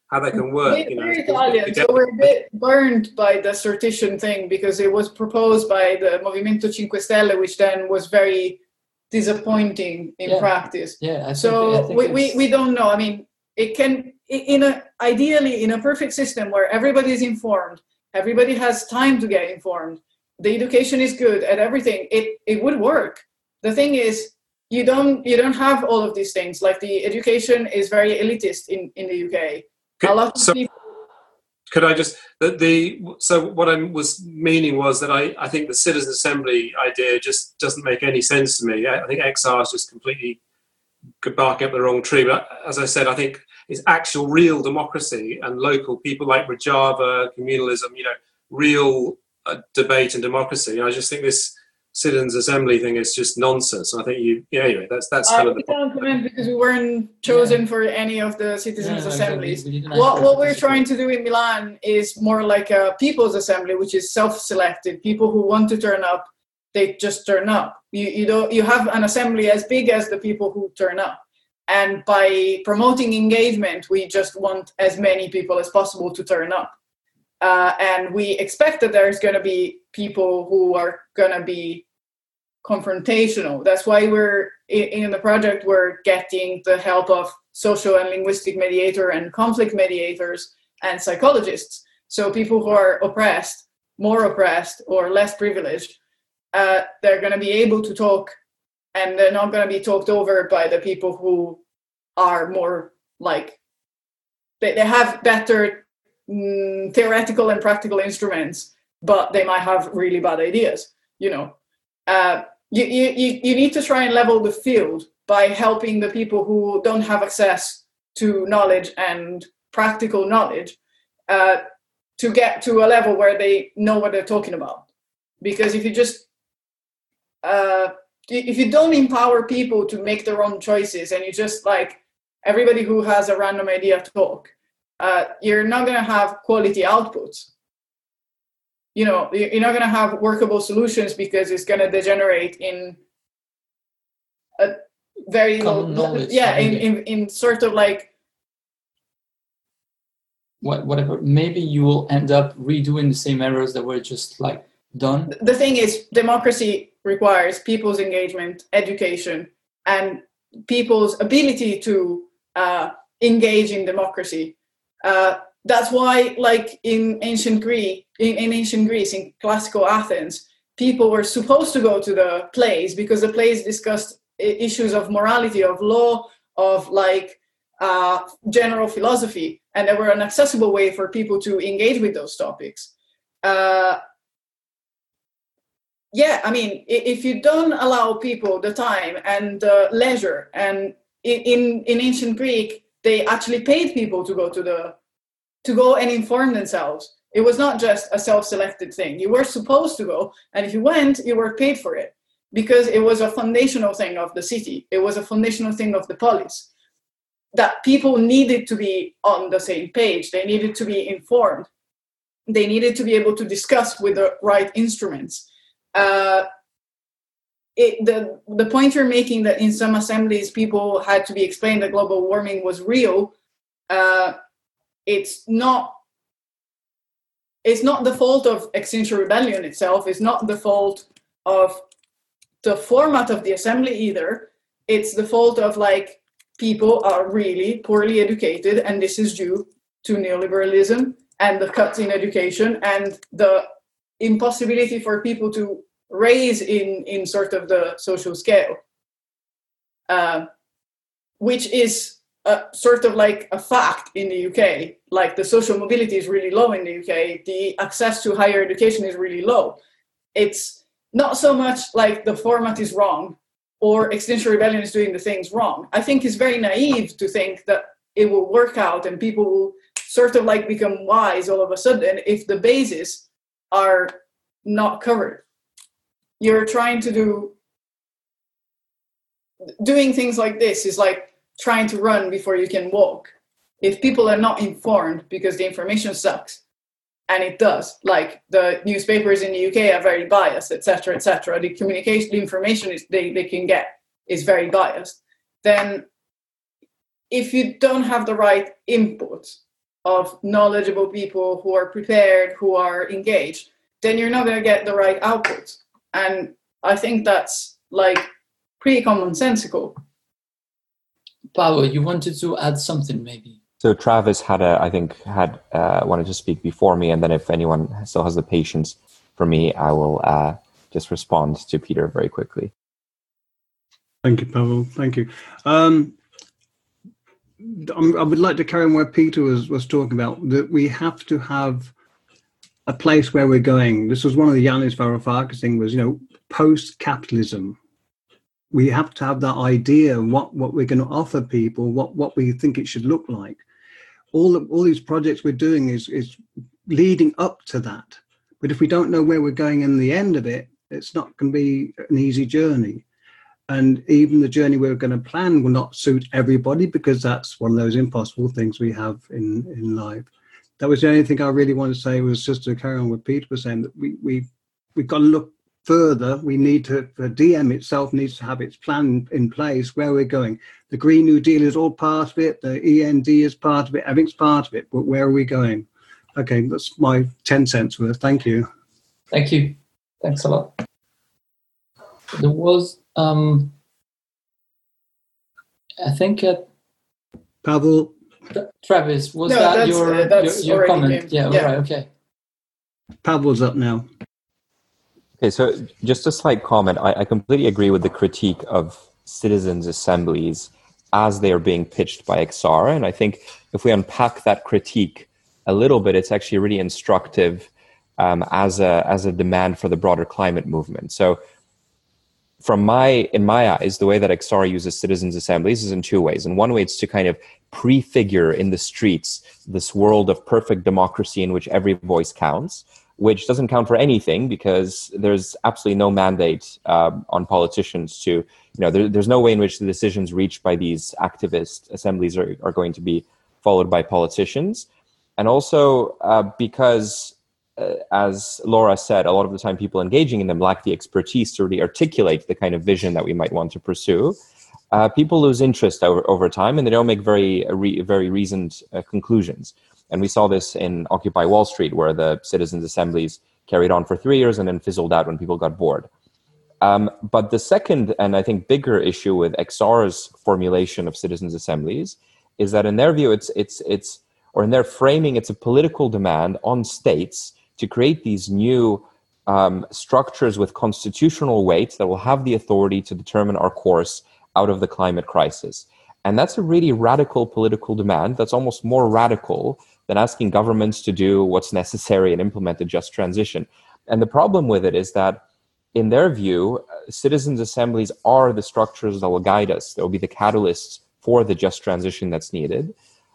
how that can work. We're Italian, so we're a bit burned by the sortition thing because it was proposed by the Movimento 5 Stelle, which then was very disappointing in practice. Yeah. So we don't know. I mean, it can ideally in a perfect system where everybody is informed, everybody has time to get informed, the education is good and everything, it would work. The thing is, you don't have all of these things. Like the education is very elitist in the UK. People. Could I just so what I was meaning was that I think the citizen assembly idea just doesn't make any sense to me. I think XR is just completely barking up the wrong tree. But as I said, I think it's actual real democracy and local people like Rojava, communalism, real debate and democracy. I just think this citizens assembly thing is just nonsense. And I think anyway, that's kind of the problem. Because we weren't chosen for any of the citizens assemblies. What we're trying to do in Milan is more like a people's assembly, which is self-selected. People who want to turn up, they just turn up. You have an assembly as big as the people who turn up. And by promoting engagement, we just want as many people as possible to turn up. And we expect that there's going to be people who are going to be confrontational. That's why we're in the project, we're getting the help of social and linguistic mediator and conflict mediators and psychologists. So people who are oppressed, more oppressed or less privileged, they're going to be able to talk, and they're not going to be talked over by the people who are more like, they have better theoretical and practical instruments, but they might have really bad ideas. You need to try and level the field by helping the people who don't have access to knowledge and practical knowledge to get to a level where they know what they're talking about. Because if you just if you don't empower people to make their own choices, and you just like everybody who has a random idea talk, you're not going to have quality outputs. You're not going to have workable solutions, because it's going to degenerate in a very low knowledge. Yeah, in sort of like whatever. Maybe you will end up redoing the same errors that were just like done. The thing is, democracy requires people's engagement, education, and people's ability to engage in democracy. That's why, like in ancient Greece, in classical Athens, people were supposed to go to the plays, because the plays discussed issues of morality, of law, of like general philosophy, and they were an accessible way for people to engage with those topics. Yeah, I mean, if you don't allow people the time and the leisure, and in ancient Greek, they actually paid people to go and inform themselves. It was not just a self-selected thing. You were supposed to go, and if you went, you were paid for it, because it was a foundational thing of the city. It was a foundational thing of the polis, that people needed to be on the same page. They needed to be informed. They needed to be able to discuss with the right instruments. The point you're making, that in some assemblies people had to be explained that global warming was real, it's not the fault of Extinction Rebellion itself. It's not the fault of the format of the assembly either. It's the fault of like, people are really poorly educated, and this is due to neoliberalism and the cuts in education and the impossibility for people to raise in sort of the social scale, which is sort of like a fact in the UK. Like, the social mobility is really low in the UK. The access to higher education is really low. It's not so much like the format is wrong or Extinction Rebellion is doing the things wrong. I think it's very naive to think that it will work out and people will sort of like become wise all of a sudden if the bases are not covered. You're trying to doing things like this is like trying to run before you can walk. If people are not informed, because the information sucks, and it does, like the newspapers in the UK are very biased, etc., etc. The communication, the information they can get is very biased. Then if you don't have the right inputs, of knowledgeable people who are prepared, who are engaged, then you're not going to get the right outputs. And I think that's like pretty commonsensical. Paolo, you wanted to add something maybe? So Travis wanted to speak before me, and then if anyone still has the patience for me, I will just respond to Peter very quickly. Thank you, Pavel. Thank you. I would like to carry on where Peter was talking about, that we have to have a place where we're going. This was one of the Yanis Varoufakis thing was, post-capitalism. We have to have that idea of what we're going to offer people, what we think it should look like. All these projects we're doing is leading up to that. But if we don't know where we're going in the end of it, it's not going to be an easy journey. And even the journey we're going to plan will not suit everybody, because that's one of those impossible things we have in life. That was the only thing I really want to say, was just to carry on what Peter was saying, that we've got to look further. We need to, the DM itself needs to have its plan in place where we're going. The Green New Deal is all part of it. The END is part of it. Everything's part of it. But where are we going? Okay, that's my 10 cents worth. Thank you. Thank you. Thanks a lot. There was, I think, Pavel. Travis, was that your comment? Yeah, yeah. All right, okay. Pavel's up now. Okay, so just a slight comment. I completely agree with the critique of citizens' assemblies as they are being pitched by Exara. And I think if we unpack that critique a little bit, it's actually really instructive as a demand for the broader climate movement. So in my eyes, the way that Exara uses citizens' assemblies is in two ways. In one way, it's to kind of prefigure in the streets this world of perfect democracy in which every voice counts, which doesn't count for anything because there's absolutely no mandate on politicians to, there's no way in which the decisions reached by these activist assemblies are going to be followed by politicians. And also because, as Laura said, a lot of the time people engaging in them lack the expertise to really articulate the kind of vision that we might want to pursue. People lose interest over time, and they don't make very reasoned conclusions. And we saw this in Occupy Wall Street, where the citizens' assemblies carried on for 3 years and then fizzled out when people got bored. But the second, and I think bigger issue with Exara's formulation of citizens' assemblies is that in their view, or in their framing, it's a political demand on states to create these new structures with constitutional weight that will have the authority to determine our course out of the climate crisis. And that's a really radical political demand that's almost more radical than asking governments to do what's necessary and implement a just transition. And the problem with it is that, in their view, citizens' assemblies are the structures that will guide us. They'll be the catalysts for the just transition that's needed.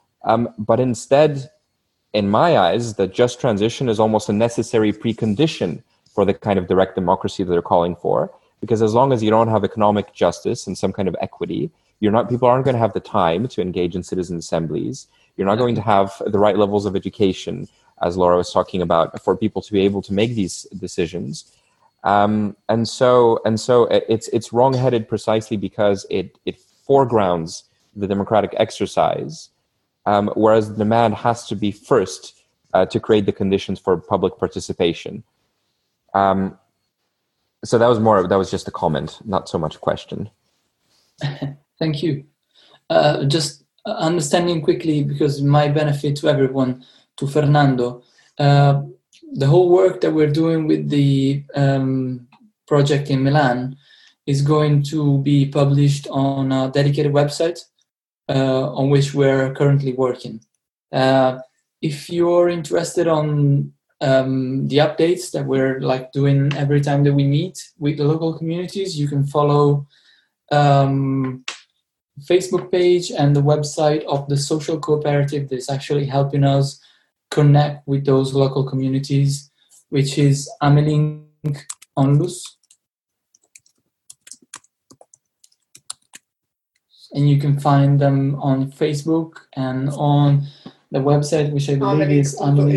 But instead, in my eyes, the just transition is almost a necessary precondition for the kind of direct democracy that they're calling for. Because as long as you don't have economic justice and some kind of equity, people aren't going to have the time to engage in citizen assemblies. You're not going to have the right levels of education, as Laura was talking about, for people to be able to make these decisions. And so it's wrong-headed precisely because it foregrounds the democratic exercise, whereas the demand has to be first to create the conditions for public participation. So that was just a comment, not so much a question. Thank you. Just understanding quickly, because it might benefit to everyone, to Fernando, the whole work that we're doing with the project in Milan is going to be published on a dedicated website on which we're currently working. If you're interested on the updates that we're doing every time that we meet with the local communities, you can follow Facebook page and the website of the social cooperative that's actually helping us connect with those local communities, which is Amelink Onlus. And you can find them on Facebook and on the website, which I believe is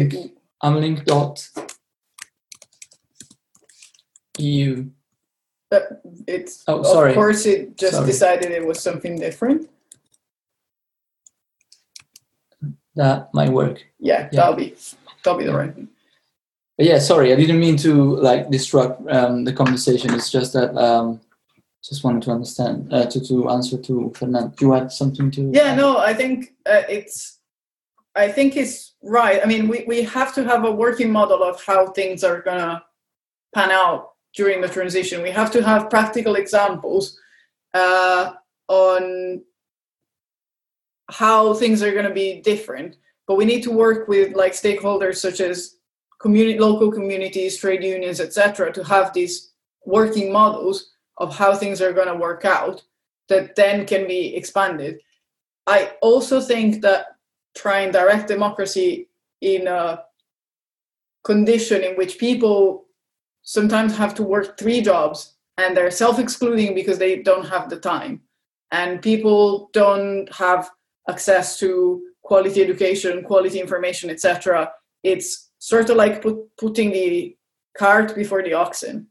amelink.eu. Of course, it just decided it was something different. that might work. Yeah, that'll be the right thing. But yeah, sorry, I didn't mean to like disrupt the conversation. It's just that just wanted to understand to answer to Fernand. Do you had something to? Yeah, no, I think it's right. I mean, we have to have a working model of how things are gonna pan out during the transition. We have to have practical examples on how things are going to be different, but we need to work with like stakeholders such as local communities, trade unions, etc., to have these working models of how things are going to work out that then can be expanded. I also think that trying direct democracy in a condition in which people sometimes have to work 3 jobs and they're self-excluding because they don't have the time, and people don't have access to quality education, quality information, etc. It's sort of like putting the cart before the oxen.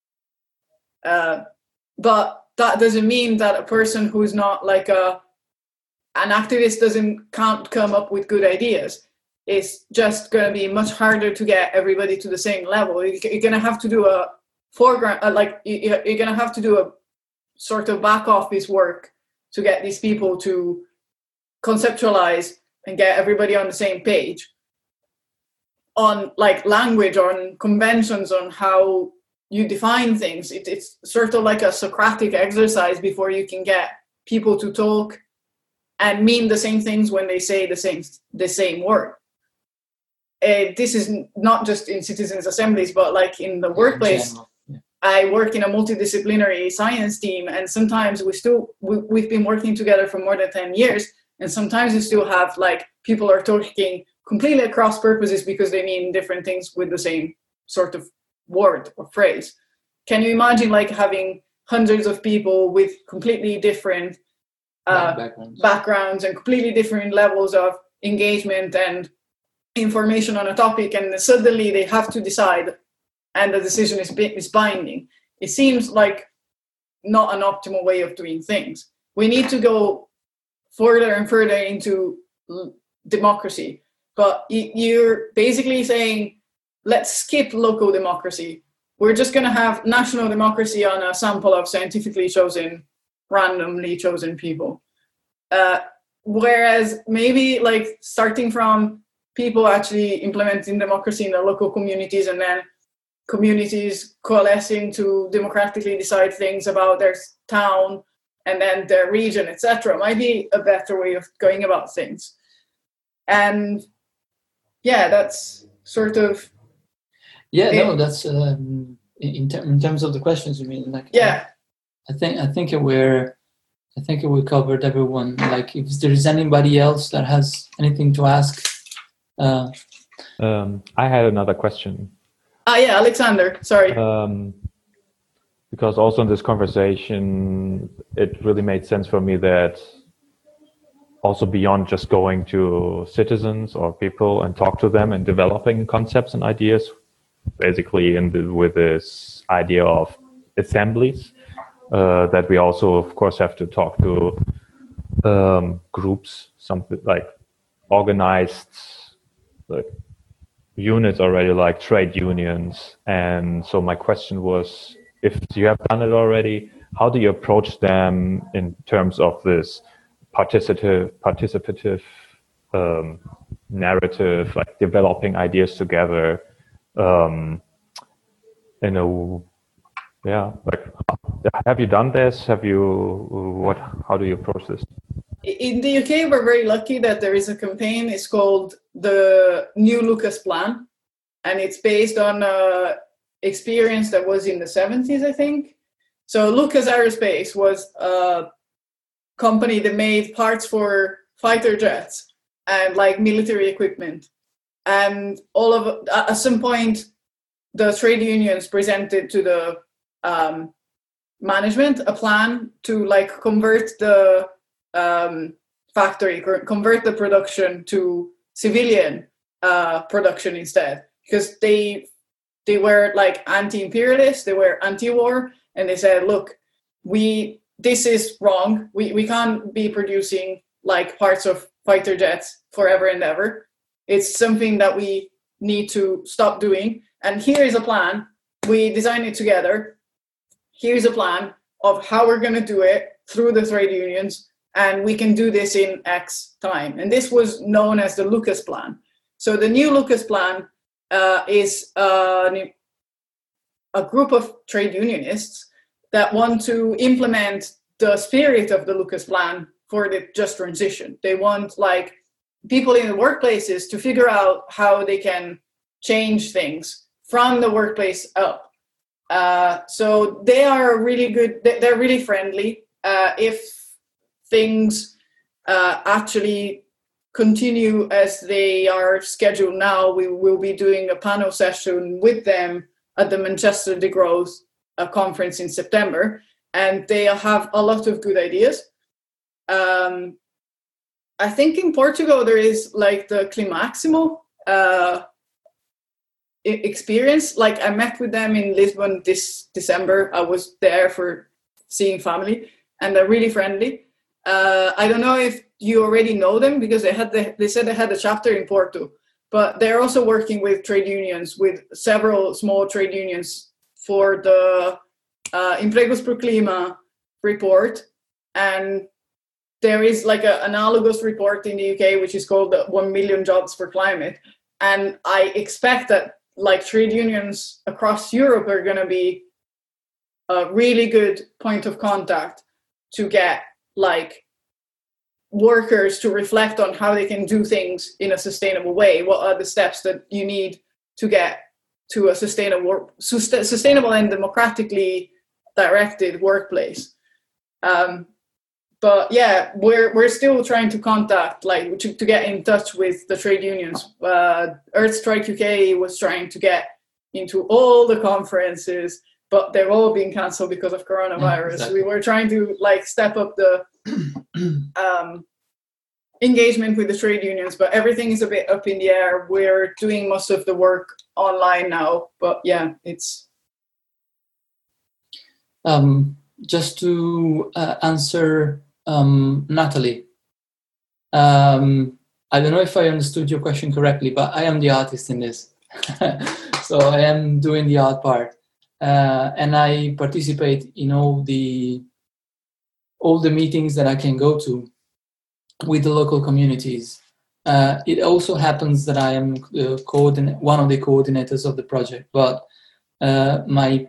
But that doesn't mean that a person who's not like an activist can't come up with good ideas. It's just going to be much harder to get everybody to the same level. You're going to have to do a foreground, you're going to have to do a sort of back office work to get these people to conceptualize and get everybody on the same page on like language, on conventions, on how you define things. It's sort of like a Socratic exercise before you can get people to talk and mean the same things when they say the same word. This is not just in citizens' assemblies, but like in the workplace. I work in a multidisciplinary science team, and sometimes we've been working together for more than 10 years, and sometimes we still have like people are talking completely across purposes because they mean different things with the same sort of word or phrase. Can you imagine like having hundreds of people with completely different backgrounds and completely different levels of engagement and information on a topic, and suddenly they have to decide and the decision is binding? It seems like not an optimal way of doing things. We need to go further and further into democracy. But you're basically saying, let's skip local democracy. We're just going to have national democracy on a sample of scientifically chosen, randomly chosen people. Whereas maybe like starting from people actually implementing democracy in their local communities, and then communities coalescing to democratically decide things about their town and then their region, etc., might be a better way of going about things. And yeah, that's sort of that's in terms of the questions you mean, like I think we covered everyone. Like if there is anybody else that has anything to ask. I had another question. Alexander, sorry. Because also in this conversation, it really made sense for me that also beyond just going to citizens or people and talk to them and developing concepts and ideas, basically with this idea of assemblies, that we also, of course, have to talk to groups, something like organized like units already, like trade unions. And so my question was, if you have done it already, how do you approach them in terms of this participative narrative, like developing ideas together? Have you done this? How do you approach this? In the UK, we're very lucky that there is a campaign. It's called the New Lucas Plan, and it's based on experience that was in the 70s, I think. So Lucas Aerospace was a company that made parts for fighter jets and like military equipment. And at some point, the trade unions presented to the management a plan to like convert the factory, convert the production to civilian production instead, because they were like anti-imperialist, they were anti-war, and they said, look, this is wrong. We can't be producing like parts of fighter jets forever and ever. It's something that we need to stop doing. And here is a plan. We designed it together. Here's a plan of how we're going to do it through the trade unions, and we can do this in X time. And this was known as the Lucas Plan. So the new Lucas Plan is a group of trade unionists that want to implement the spirit of the Lucas Plan for the just transition. They want like people in the workplaces to figure out how they can change things from the workplace up. So they are really good. They're really friendly. If things actually continue as they are scheduled now, we will be doing a panel session with them at the Manchester Degrowth conference in September, and they have a lot of good ideas. I think in Portugal there is like the Climaximo experience. Like I met with them in Lisbon this December. I was there for seeing family, and they're really friendly. I don't know if you already know them because they said they had a chapter in Porto, but they're also working with trade unions, with several small trade unions for the Empregos pro Clima report. And there is like an analogous report in the UK, which is called the 1 Million Jobs for Climate. And I expect that like trade unions across Europe are going to be a really good point of contact to get like workers to reflect on how they can do things in a sustainable way. What are the steps that you need to get to a sustainable and democratically directed workplace? But yeah, we're still trying to contact, like to get in touch with the trade unions. Earth Strike UK was trying to get into all the conferences, but they're all being cancelled because of coronavirus. Yeah, exactly. We were trying to like step up the engagement with the trade unions, but everything is a bit up in the air. We're doing most of the work online now, but yeah, it's... Just to answer Natalie, I don't know if I understood your question correctly, but I am the artist in this. So I am doing the art part. And I participate in all the meetings that I can go to with the local communities. It also happens that I am one of the coordinators of the project, but my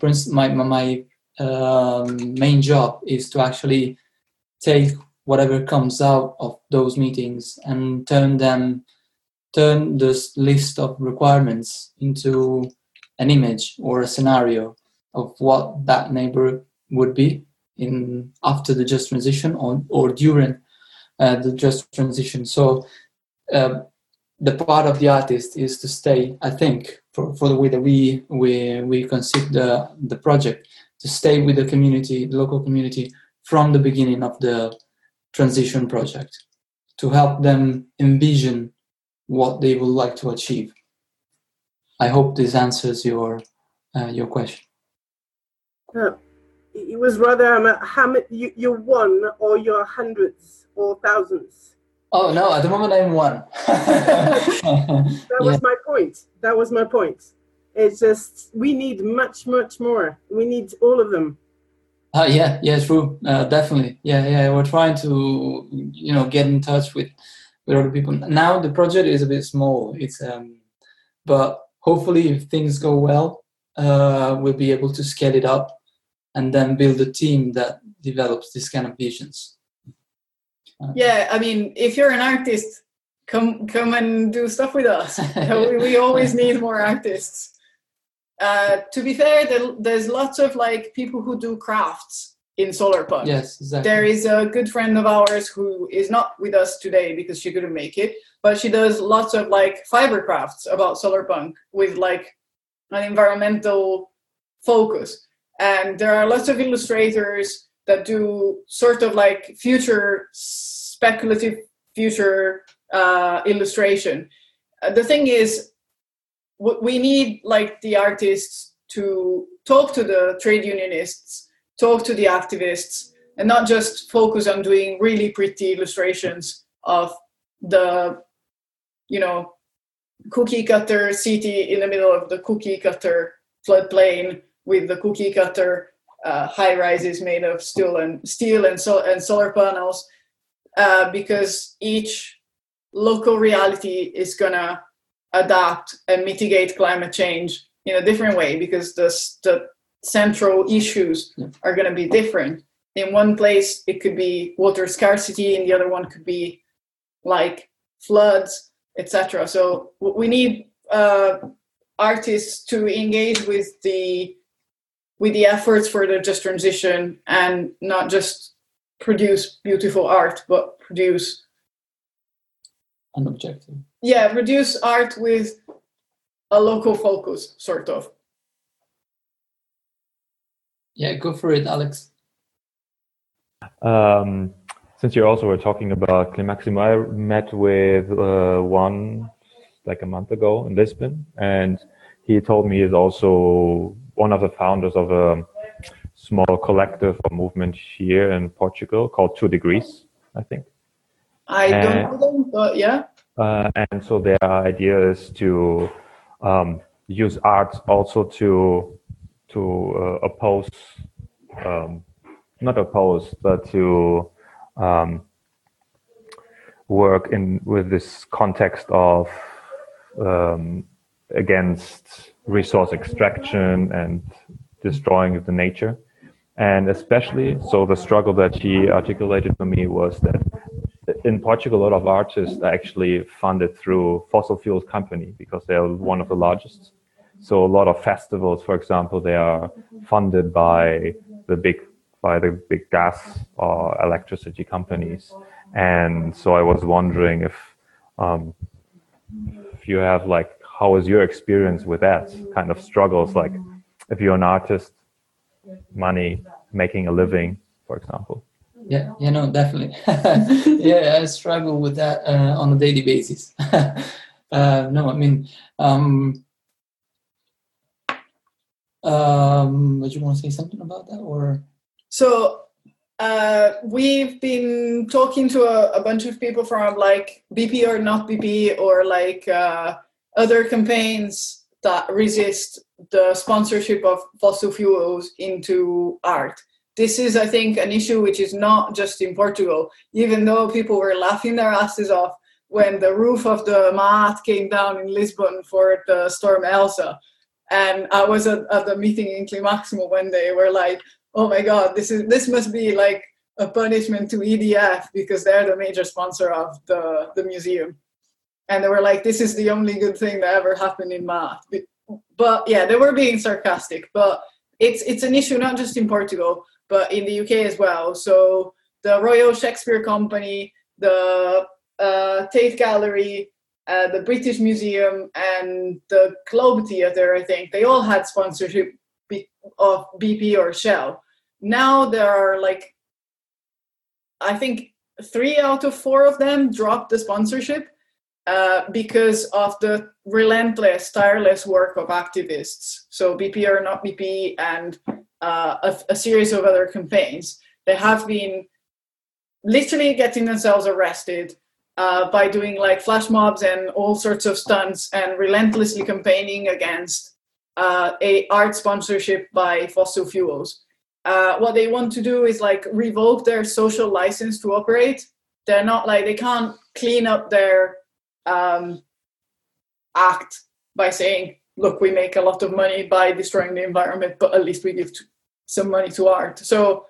main job is to actually take whatever comes out of those meetings and turn this list of requirements into an image or a scenario of what that neighborhood would be after the just transition or during the just transition. So the part of the artist is to stay, I think, for the way that we conceive the project, to stay with the community, the local community, from the beginning of the transition project, to help them envision what they would like to achieve. I hope this answers your question. It was rather how many you're one, or you're hundreds or thousands. Oh no! At the moment, I'm one. That was my point. It's just we need much more. We need all of them. Yeah, true. Definitely. Yeah. We're trying to get in touch with other people. Now the project is a bit small. It's but hopefully if things go well, we'll be able to scale it up and then build a team that develops this kind of visions. Yeah, I mean, if you're an artist, come and do stuff with us. We always need more artists. To be fair, there's lots of like people who do crafts in Solarpunk. Yes, exactly. There is a good friend of ours who is not with us today because she couldn't make it, but she does lots of like fiber crafts about Solarpunk with like an environmental focus. And there are lots of illustrators that do sort of like speculative future illustration. The thing is, we need like the artists to talk to the trade unionists, talk to the activists, and not just focus on doing really pretty illustrations of the, cookie cutter city in the middle of the cookie cutter floodplain with the cookie cutter high rises made of steel and solar panels, because each local reality is gonna adapt and mitigate climate change in a different way, because the central issues are going to be different. In one place it could be water scarcity, and the other one could be like floods, etc. So we need artists to engage with the efforts for the just transition, and not just produce beautiful art, but produce an objective. Yeah, produce art with a local focus, sort of. Yeah, go for it, Alex. Since you also were talking about Climaximo, I met with one like a month ago in Lisbon, and he told me he's also one of the founders of a small collective or movement here in Portugal called 2 Degrees, I think. I don't know them, but yeah. And so their idea is to use art also to oppose, not oppose, but to work with this context of against resource extraction and destroying the nature. And especially, so the struggle that he articulated for me was that in Portugal, a lot of artists are actually funded through fossil fuels company because they're one of the largest. So a lot of festivals, for example, they are funded by the big gas or electricity companies. And so I was wondering if you have how is your experience with that kind of struggles? Like if you're an artist, money, making a living, for example. Yeah, no, definitely. Yeah, I struggle with that on a daily basis. No, I mean, would you want to say something about that, or? So we've been talking to a bunch of people from like BP or not BP, or like other campaigns that resist the sponsorship of fossil fuels into art. This is, I think, an issue which is not just in Portugal, even though people were laughing their asses off when the roof of the MAAT came down in Lisbon for the storm Elsa. And I was at the meeting in Climaximo when they were like, oh my God, this must be like a punishment to EDF because they're the major sponsor of the museum. And they were like, this is the only good thing that ever happened in MAAT. But yeah, they were being sarcastic, but it's an issue not just in Portugal, but in the UK as well. So the Royal Shakespeare Company, the Tate Gallery, the British Museum, and the Globe Theatre, I think, they all had sponsorship of BP or Shell. Now there are I think 3 out of 4 of them dropped the sponsorship because of the relentless, tireless work of activists. So BP or not BP and a series of other campaigns. They have been literally getting themselves arrested by doing flash mobs and all sorts of stunts and relentlessly campaigning against a art sponsorship by fossil fuels. What they want to do is revoke their social license to operate. They're not they can't clean up their act by saying, look, we make a lot of money by destroying the environment, but at least we give some money to art. So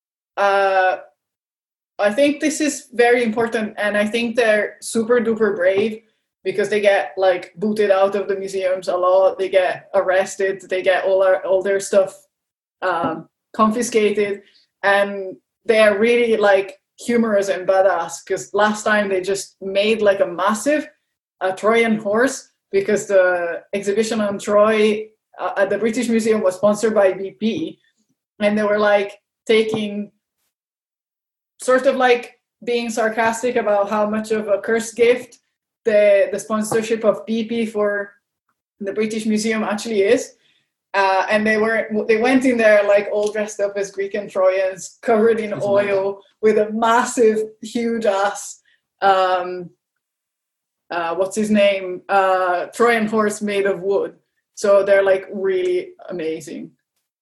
I think this is very important, and I think they're super duper brave because they get booted out of the museums a lot. They get arrested. They get all their stuff confiscated, and they are really humorous and badass. Because last time they just made a massive Trojan horse, because the exhibition on Troy at the British Museum was sponsored by BP, and they were taking sort of being sarcastic about how much of a cursed gift the sponsorship of BP for the British Museum actually is. And they went in there all dressed up as Greek and Trojans, covered in oil, with a massive, huge ass what's his name? Trojan horse made of wood. So they're like really amazing.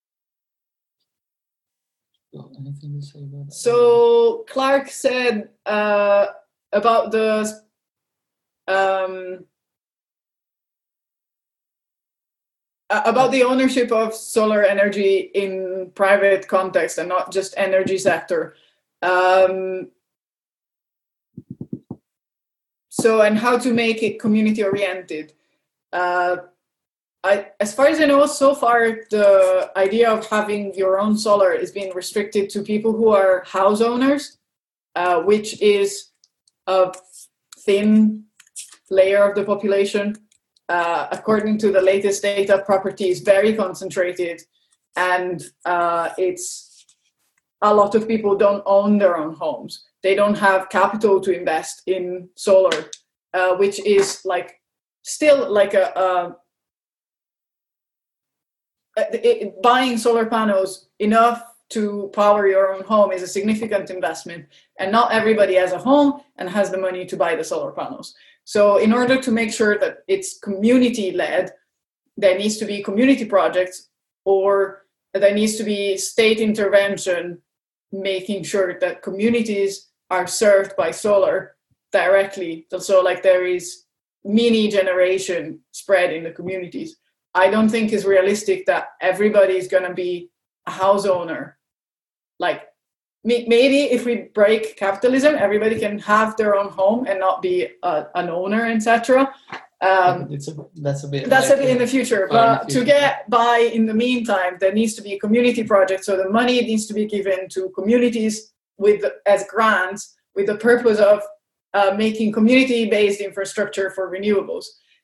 Well, anything to say about that? So Clark said about the ownership of solar energy in private context and not just energy sector. So, and how to make it community oriented. As far as I know, so far the idea of having your own solar is being restricted to people who are house owners, which is a thin layer of the population. According to the latest data, property is very concentrated, and it's a lot of people don't own their own homes. They don't have capital to invest in solar, which is like still like buying solar panels enough to power your own home is a significant investment, and not everybody has a home and has the money to buy the solar panels. So in order to make sure that it's community-led, there needs to be community projects, or there needs to be state intervention, making sure that communities are served by solar directly. So like there is mini generation spread in the communities. I don't think it's realistic that everybody is going to be a house owner. Like maybe if we break capitalism, everybody can have their own home and not be an owner, etc. That's a bit in the future. But to get by in the meantime, there needs to be community projects. So the money needs to be given to communities as grants with the purpose of making community-based infrastructure for renewables.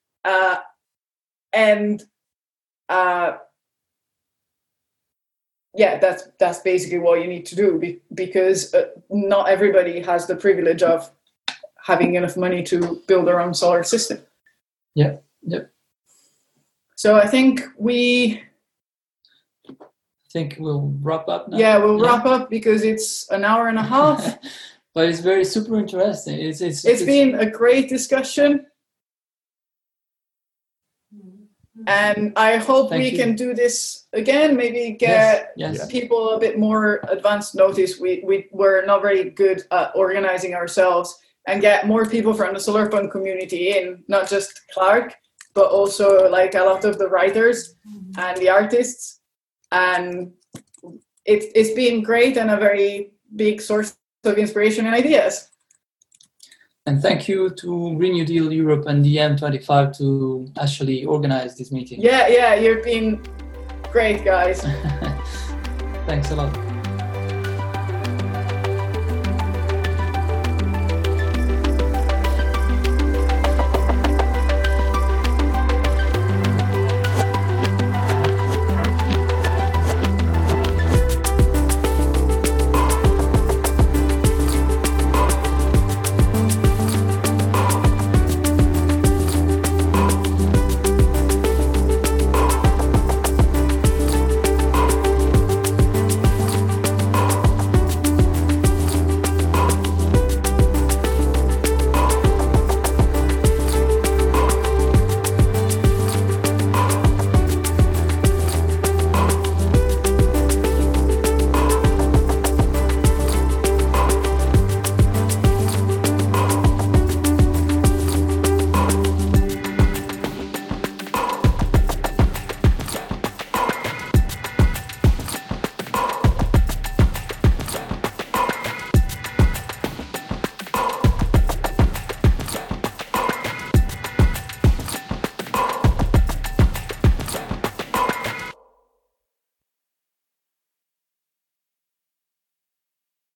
Yeah, that's basically what you need to do, because not everybody has the privilege of having enough money to build their own solar system. Yeah, yep. So I think we'll wrap up now. Yeah, we'll wrap up because it's an hour and a half. But it's very super interesting. It's been a great discussion. And I hope we can do this again, maybe get people a bit more advanced notice. We were not very good at organizing ourselves, and get more people from the Solar Punk community in, not just Clark, but also like a lot of the writers and the artists. And it's been great and a very big source of inspiration and ideas. And thank you to Green New Deal Europe and DiEM25 to actually organize this meeting. Yeah, you've been great, guys. Thanks a lot.